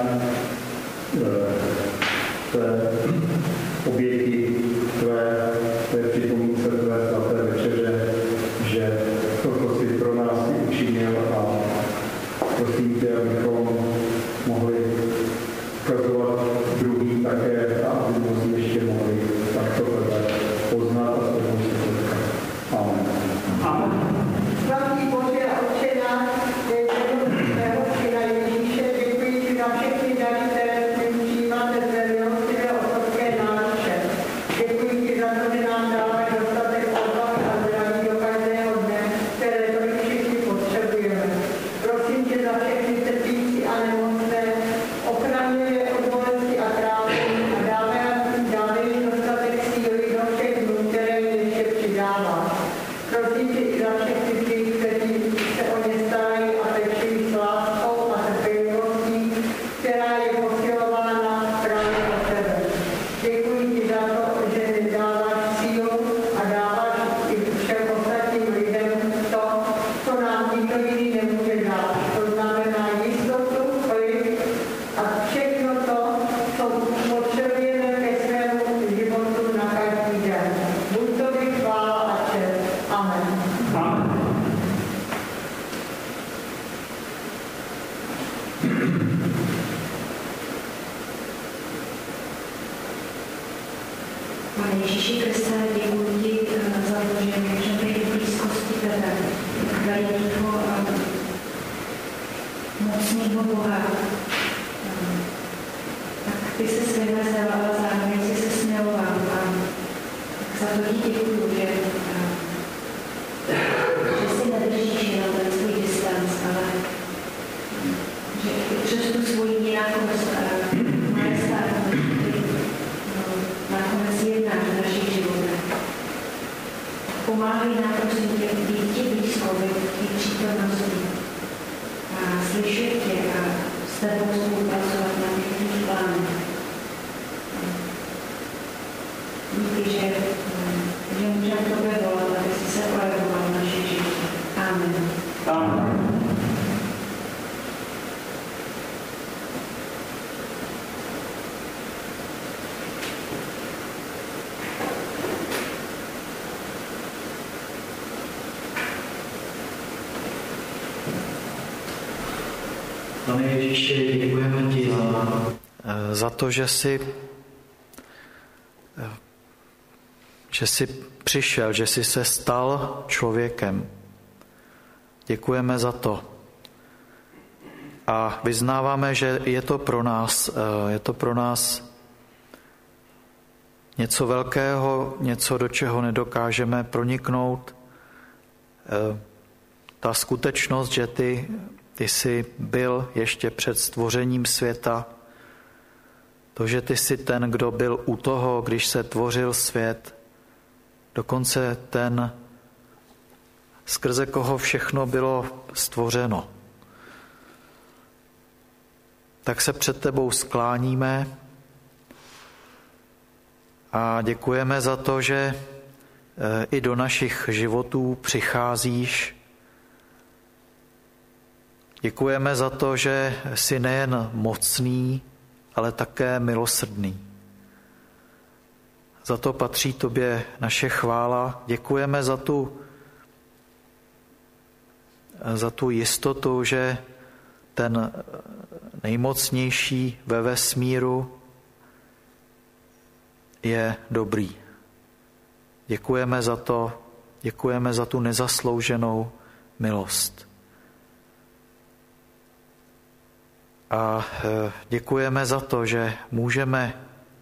tvé oběti, tvé, tvé připomínce, tvé svaté večeře, že toto si pro nás ty učinil a prosím tě, abychom mohli ukazovat druhým také a aby jsme ještě mohli takto tebe poznat a s tebou se setkat. Amen. Amen. Svatý Bože a Otče náš, svého Syna Ježíše, děkuji ti za všechny dary, které jsme přijímáte z té milostivé otcovské náruče. Děkuji ti za to, že nám dáváš dostatek odvahy a zdraví do každého dne, které to všichni potřebujeme. Prosím tě za všechny trpící a nemocné, Pane Ježíši Kriste, děkuji ti za to, že můžeme být v blízkosti tebe, velikého a mocného Boha. Tak ty se vymezil, ale zároveň jsi se smiloval. A za to ti děkuji, že, že si nedržíš jenom ten svůj distanc, ale že i přes tu svoji nějakost a majestátnost nakonec jednáš v našich životech. Pomáhej nám, prosím tě, být ti blízko, být ti přítomnosti a slyšet tě a s tebou spolupracovat na těch tvých plánech. Díky, že, že můžeme tobě volat, aby jsi se projevoval v našich životech. Amen. Amen. Pane Ježíši, děkujeme ti za, za to, že jsi, že jsi přišel, že jsi se stal člověkem. Děkujeme za to. A vyznáváme, že je to pro nás, je to pro nás něco velkého, něco, do čeho nedokážeme proniknout. Ta skutečnost, že ty Ty jsi byl ještě před stvořením světa. To, že ty jsi ten, kdo byl u toho, když se tvořil svět, dokonce ten, skrze koho všechno bylo stvořeno. Tak se před tebou skláníme a děkujeme za to, že i do našich životů přicházíš. Děkujeme za to, že jsi nejen mocný, ale také milosrdný. Za to patří tobě naše chvála. Děkujeme za tu, za tu jistotu, že ten nejmocnější ve vesmíru je dobrý. Děkujeme za to, děkujeme za tu nezaslouženou milost. A děkujeme za to, že můžeme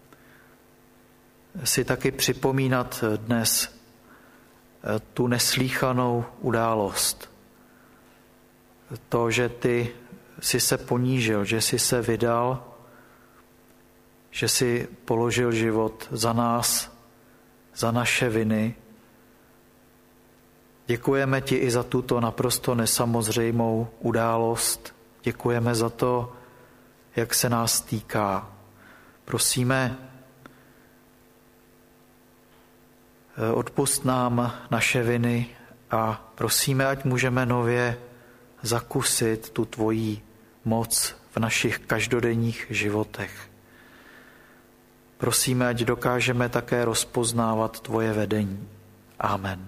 si taky připomínat dnes tu neslíchanou událost. To, že ty jsi se ponížil, že jsi se vydal, že jsi položil život za nás, za naše viny. Děkujeme ti i za tuto naprosto nesamozřejmou událost. Děkujeme za to, jak se nás týká. Prosíme, odpusť nám naše viny a prosíme, ať můžeme nově zakusit tu tvoji moc v našich každodenních životech. Prosíme, ať dokážeme také rozpoznávat tvoje vedení. Amen.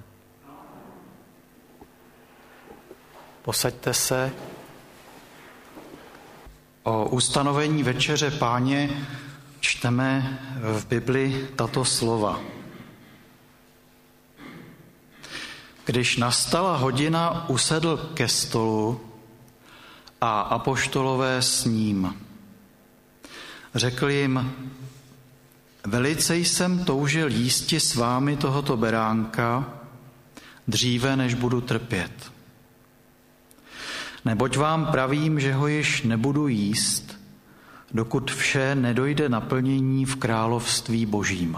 Posaďte se. O ustanovení večeře Páně čteme v Bibli tato slova. Když nastala hodina, usedl ke stolu a apoštolové s ním. Řekl jim, velice jsem toužil jísti s vámi tohoto beránka, dříve než budu trpět. Neboť vám pravím, že ho již nebudu jíst, dokud vše nedojde naplnění v království Božím.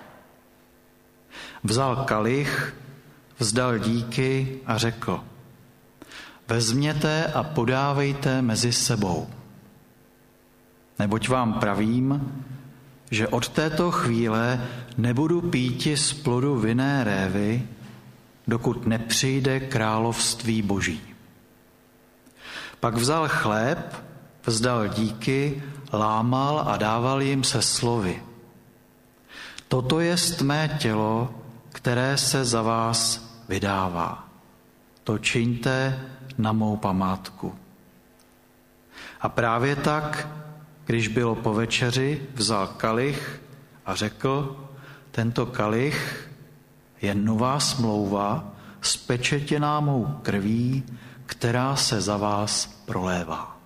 Vzal kalich, vzdal díky a řekl, vezměte a podávejte mezi sebou. Neboť vám pravím, že od této chvíle nebudu píti z plodu vinné révy, dokud nepřijde království Boží. Pak vzal chléb, vzdal díky, lámal a dával jim se slovy. Toto jest mé tělo, které se za vás vydává. To čiňte na mou památku. A právě tak, když bylo po večeři, vzal kalich a řekl, tento kalich je nová smlouva spečetěná mou krví, která se za vás prolévá.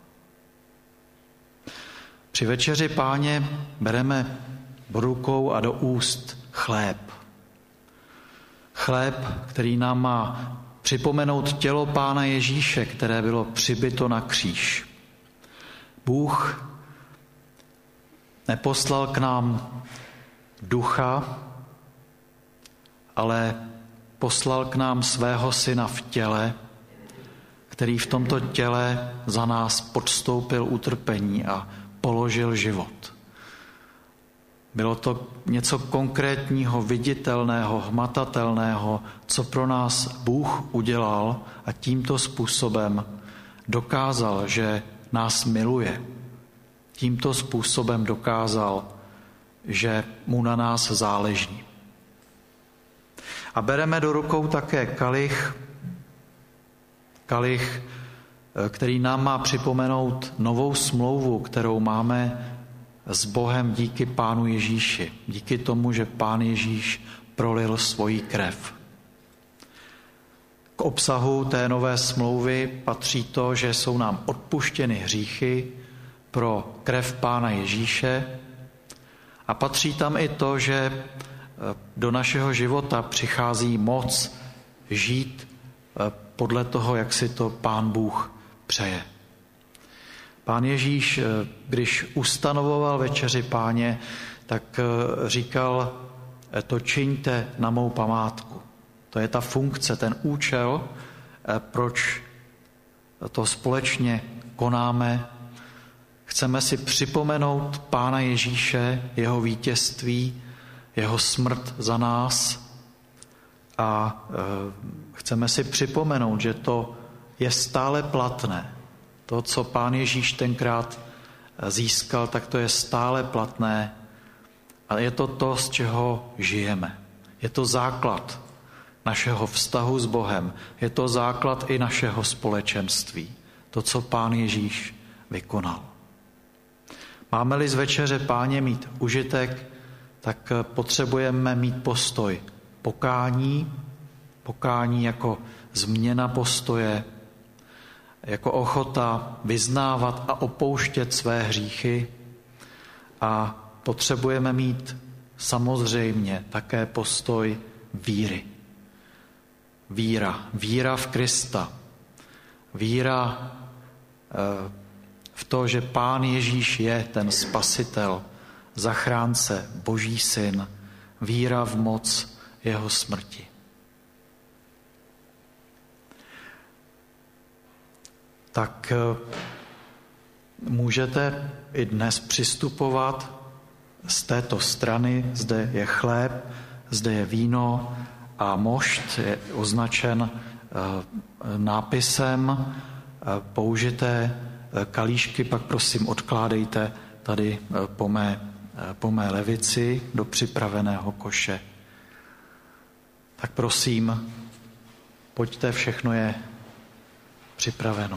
Při večeři Páně bereme do rukou a do úst chléb. Chléb, který nám má připomenout tělo Pána Ježíše, které bylo přibito na kříž. Bůh neposlal k nám ducha, ale poslal k nám svého syna v těle, který v tomto těle za nás podstoupil utrpení a položil život. Bylo to něco konkrétního, viditelného, hmatatelného, co pro nás Bůh udělal a tímto způsobem dokázal, že nás miluje. Tímto způsobem dokázal, že mu na nás záleží. A bereme do rukou také kalich, kalich, který nám má připomenout novou smlouvu, kterou máme s Bohem díky Pánu Ježíši. Díky tomu, že Pán Ježíš prolil svoji krev. K obsahu té nové smlouvy patří to, že jsou nám odpuštěny hříchy pro krev Pána Ježíše a patří tam i to, že do našeho života přichází moc žít podle toho, jak si to Pán Bůh přeje. Pán Ježíš, když ustanovoval večeři Páně, tak říkal, to čiňte na mou památku. To je ta funkce, ten účel, proč to společně konáme. Chceme si připomenout Pána Ježíše, jeho vítězství, jeho smrt za nás a chceme si připomenout, že to je stále platné. To, co Pán Ježíš tenkrát získal, tak to je stále platné a je to to, z čeho žijeme. Je to základ našeho vztahu s Bohem. Je to základ i našeho společenství. To, co Pán Ježíš vykonal. Máme-li z večeře Páně mít užitek, tak potřebujeme mít postoj pokání, pokání jako změna postoje, jako ochota vyznávat a opouštět své hříchy a potřebujeme mít samozřejmě také postoj víry. Víra, víra v Krista, víra v to, že Pán Ježíš je ten spasitel, zachránce, Boží syn, víra v moc jeho smrti. Tak můžete i dnes přistupovat z této strany. Zde je chléb, zde je víno a mošt je označen nápisem. Použité kalíšky pak prosím odkládejte tady po mé, po mé levici do připraveného koše. Tak prosím, pojďte, všechno je připraveno.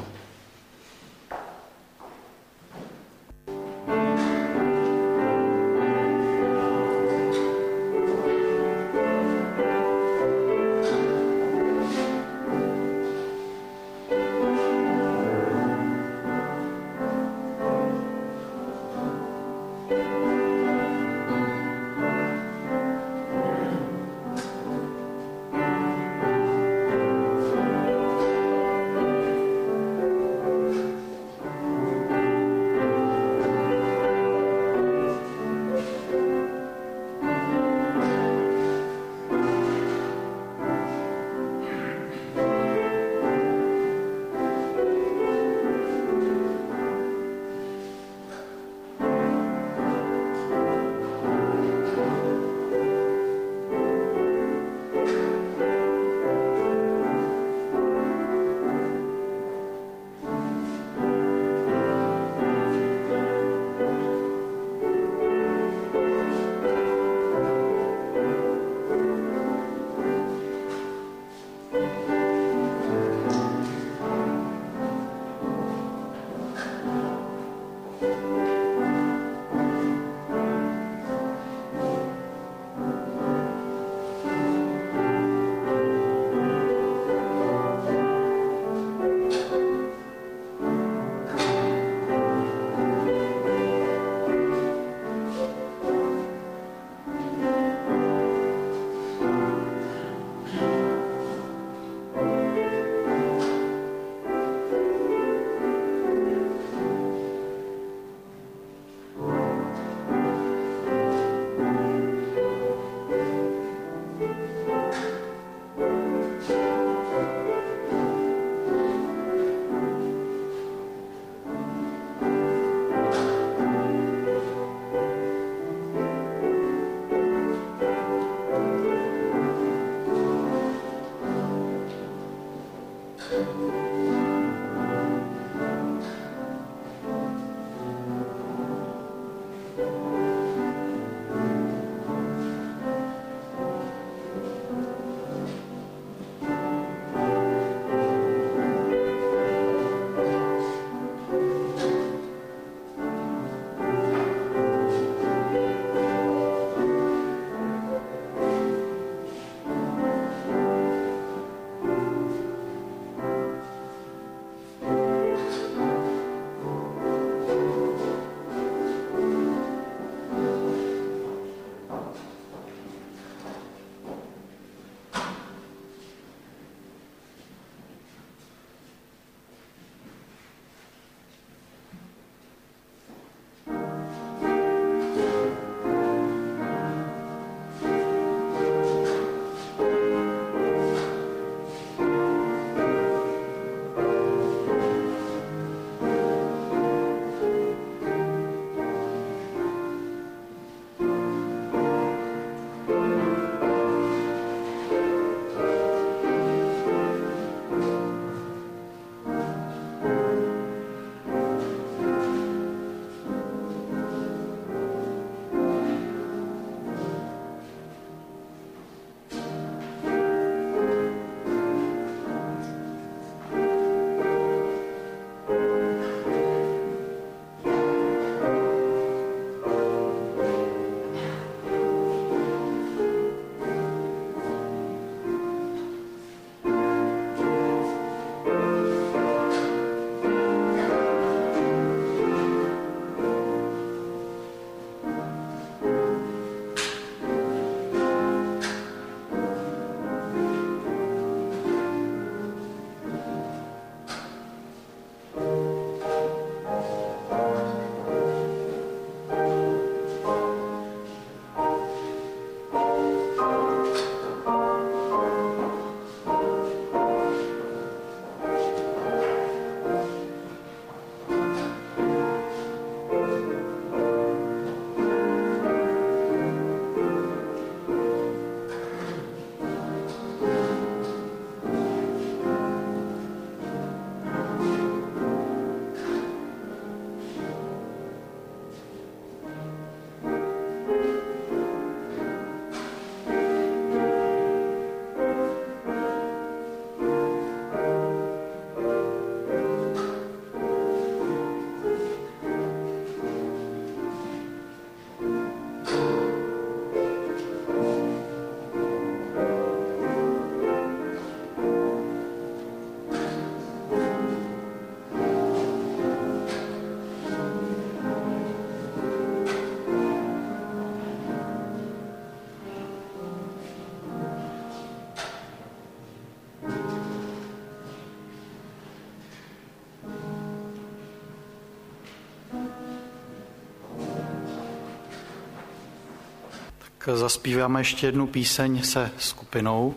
Tak zaspíváme ještě jednu píseň se skupinou.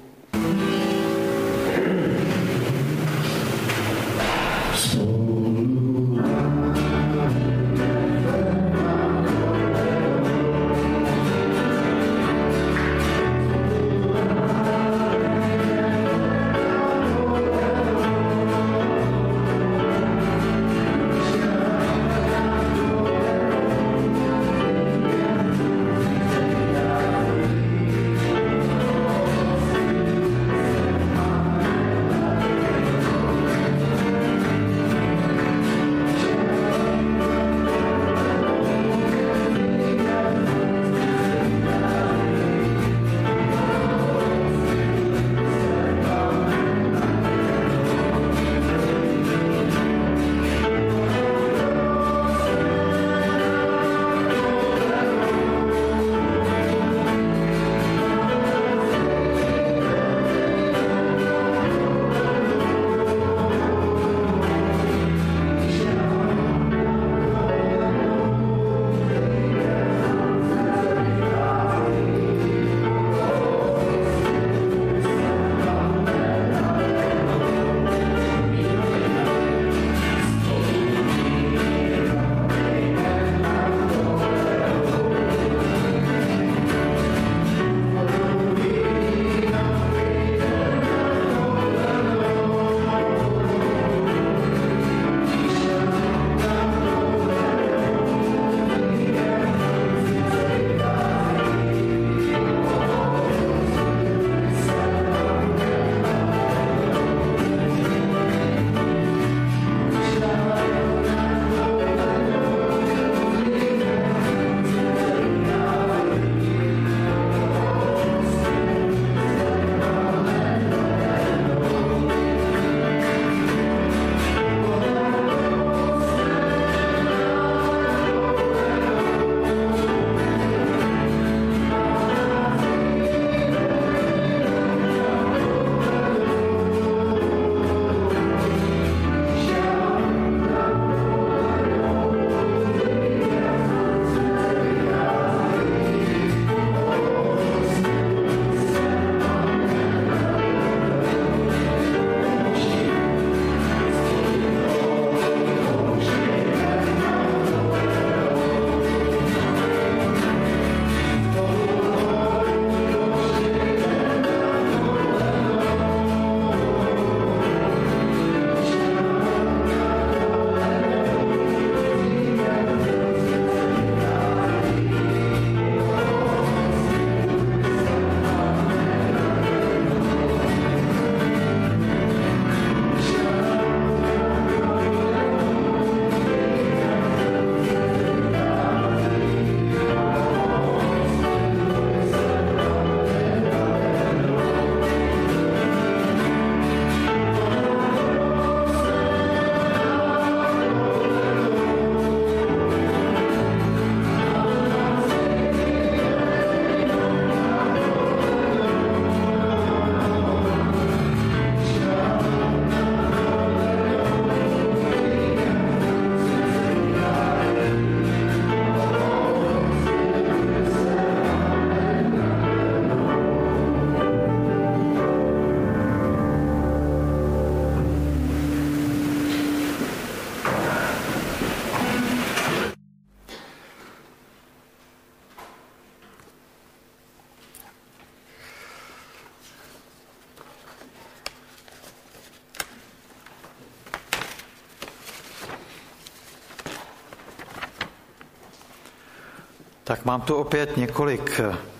Tak mám tu opět několik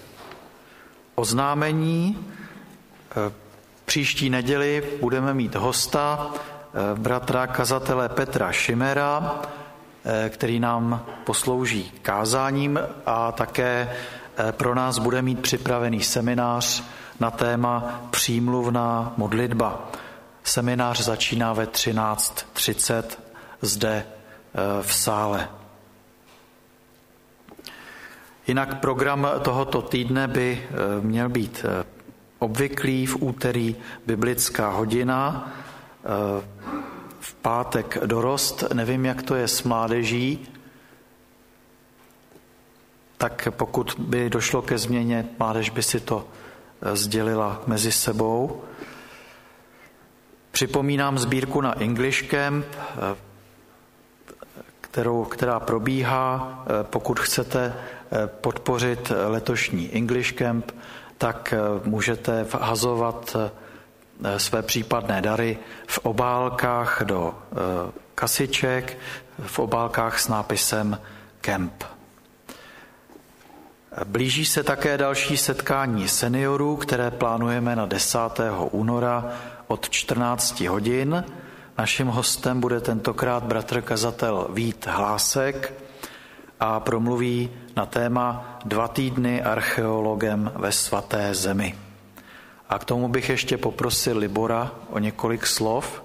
oznámení. Příští neděli budeme mít hosta, bratra kazatele Petra Šimera, který nám poslouží kázáním a také pro nás bude mít připravený seminář na téma přímluvná modlitba. Seminář začíná ve třináct třicet zde v sále. Jinak program tohoto týdne by měl být obvyklý: v úterý biblická hodina, v pátek dorost, nevím, jak to je s mládeží. tak pokud by došlo ke změně, mládež by si to sdělila mezi sebou. Připomínám sbírku na English Camp, kterou, která probíhá. Pokud chcete podpořit letošní English Camp, tak můžete vhazovat své případné dary v obálkách do kasiček, v obálkách s nápisem Camp. Blíží se také další setkání seniorů, které plánujeme na desátého února od čtrnácti hodin. Naším hostem bude tentokrát bratr kazatel Vít Hlásek a promluví na téma Dva týdny archeologem ve svaté zemi. A k tomu bych ještě poprosil Libora o několik slov.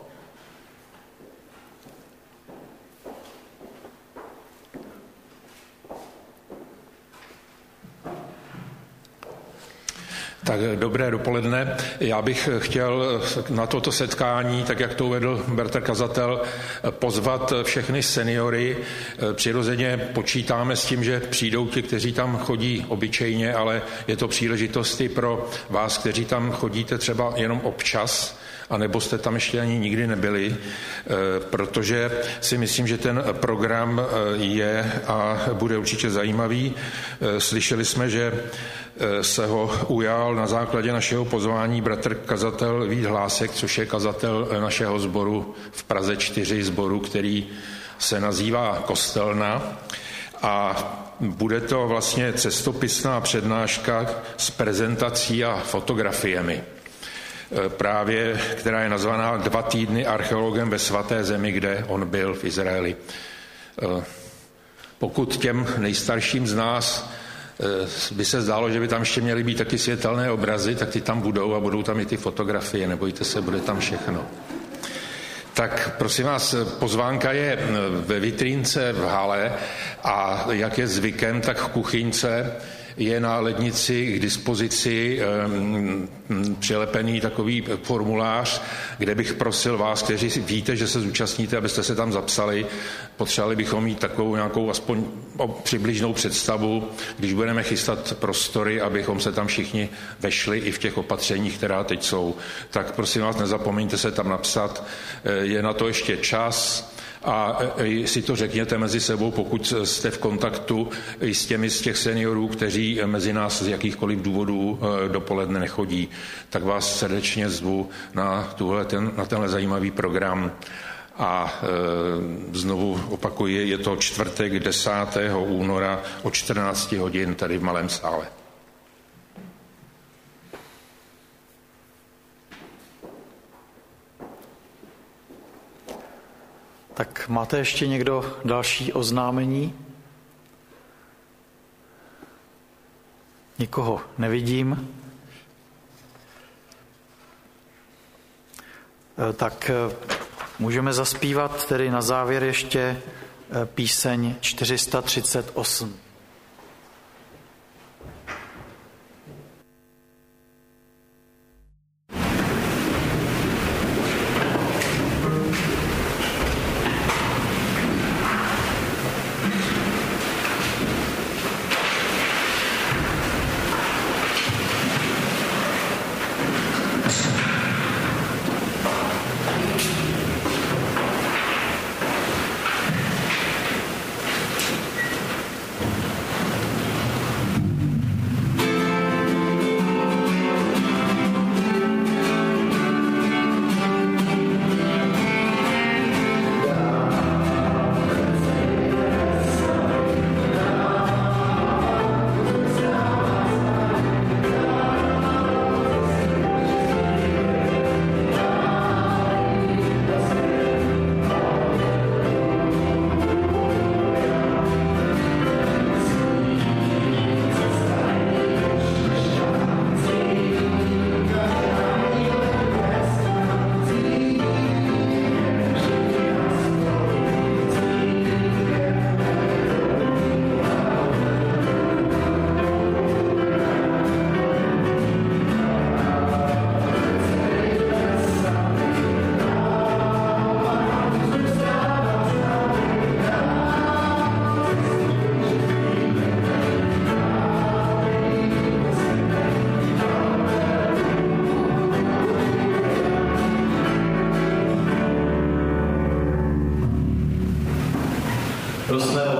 Tak dobré dopoledne. Já bych chtěl na toto setkání, tak jak to uvedl bratr kazatel, pozvat všechny seniory. Přirozeně počítáme s tím, že přijdou ti, kteří tam chodí obyčejně, ale je to příležitost i pro vás, kteří tam chodíte třeba jenom občas, anebo jste tam ještě ani nikdy nebyli, protože si myslím, že ten program je a bude určitě zajímavý. Slyšeli jsme, že se ho ujal na základě našeho pozvání bratr kazatel Vít Hlásek, což je kazatel našeho sboru v Praze čtyři, sboru, který se nazývá Kostelna. A bude to vlastně cestopisná přednáška s prezentací a fotografiemi. Právě, která je nazvaná Dva týdny archeologem ve svaté zemi, kde on byl v Izraeli. Pokud těm nejstarším z nás by se zdálo, že by tam ještě měly být taky světelné obrazy, tak ty tam budou a budou tam i ty fotografie, nebojte se, bude tam všechno. Tak prosím vás, pozvánka je ve vitrínce v hale a jak je zvykem, tak v kuchyňce je na lednici k dispozici um, přilepený takový formulář, kde bych prosil vás, kteří víte, že se zúčastníte, abyste se tam zapsali. Potřebovali bychom mít takovou nějakou aspoň přibližnou představu, když budeme chystat prostory, abychom se tam všichni vešli i v těch opatřeních, která teď jsou. Tak prosím vás, nezapomeňte se tam napsat. Je na to ještě čas. A si to řekněte mezi sebou, pokud jste v kontaktu i s těmi z těch seniorů, kteří mezi nás z jakýchkoliv důvodů dopoledne nechodí, tak vás srdečně zvu na, tuhle, ten, na tenhle zajímavý program. A e, znovu opakuji, je to čtvrtek desátého února o čtrnácti hodin tady v Malém sále. Tak máte ještě někdo další oznámení? Nikoho nevidím. Tak můžeme zaspívat tedy na závěr ještě píseň čtyři sta třicet osm.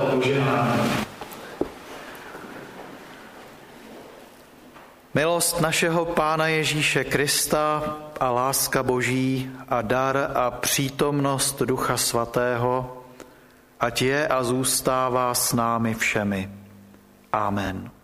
požehnání. Milost našeho Pána Ježíše Krista a láska Boží a dar a přítomnost Ducha Svatého, ať je a zůstává s námi všemi. Amen.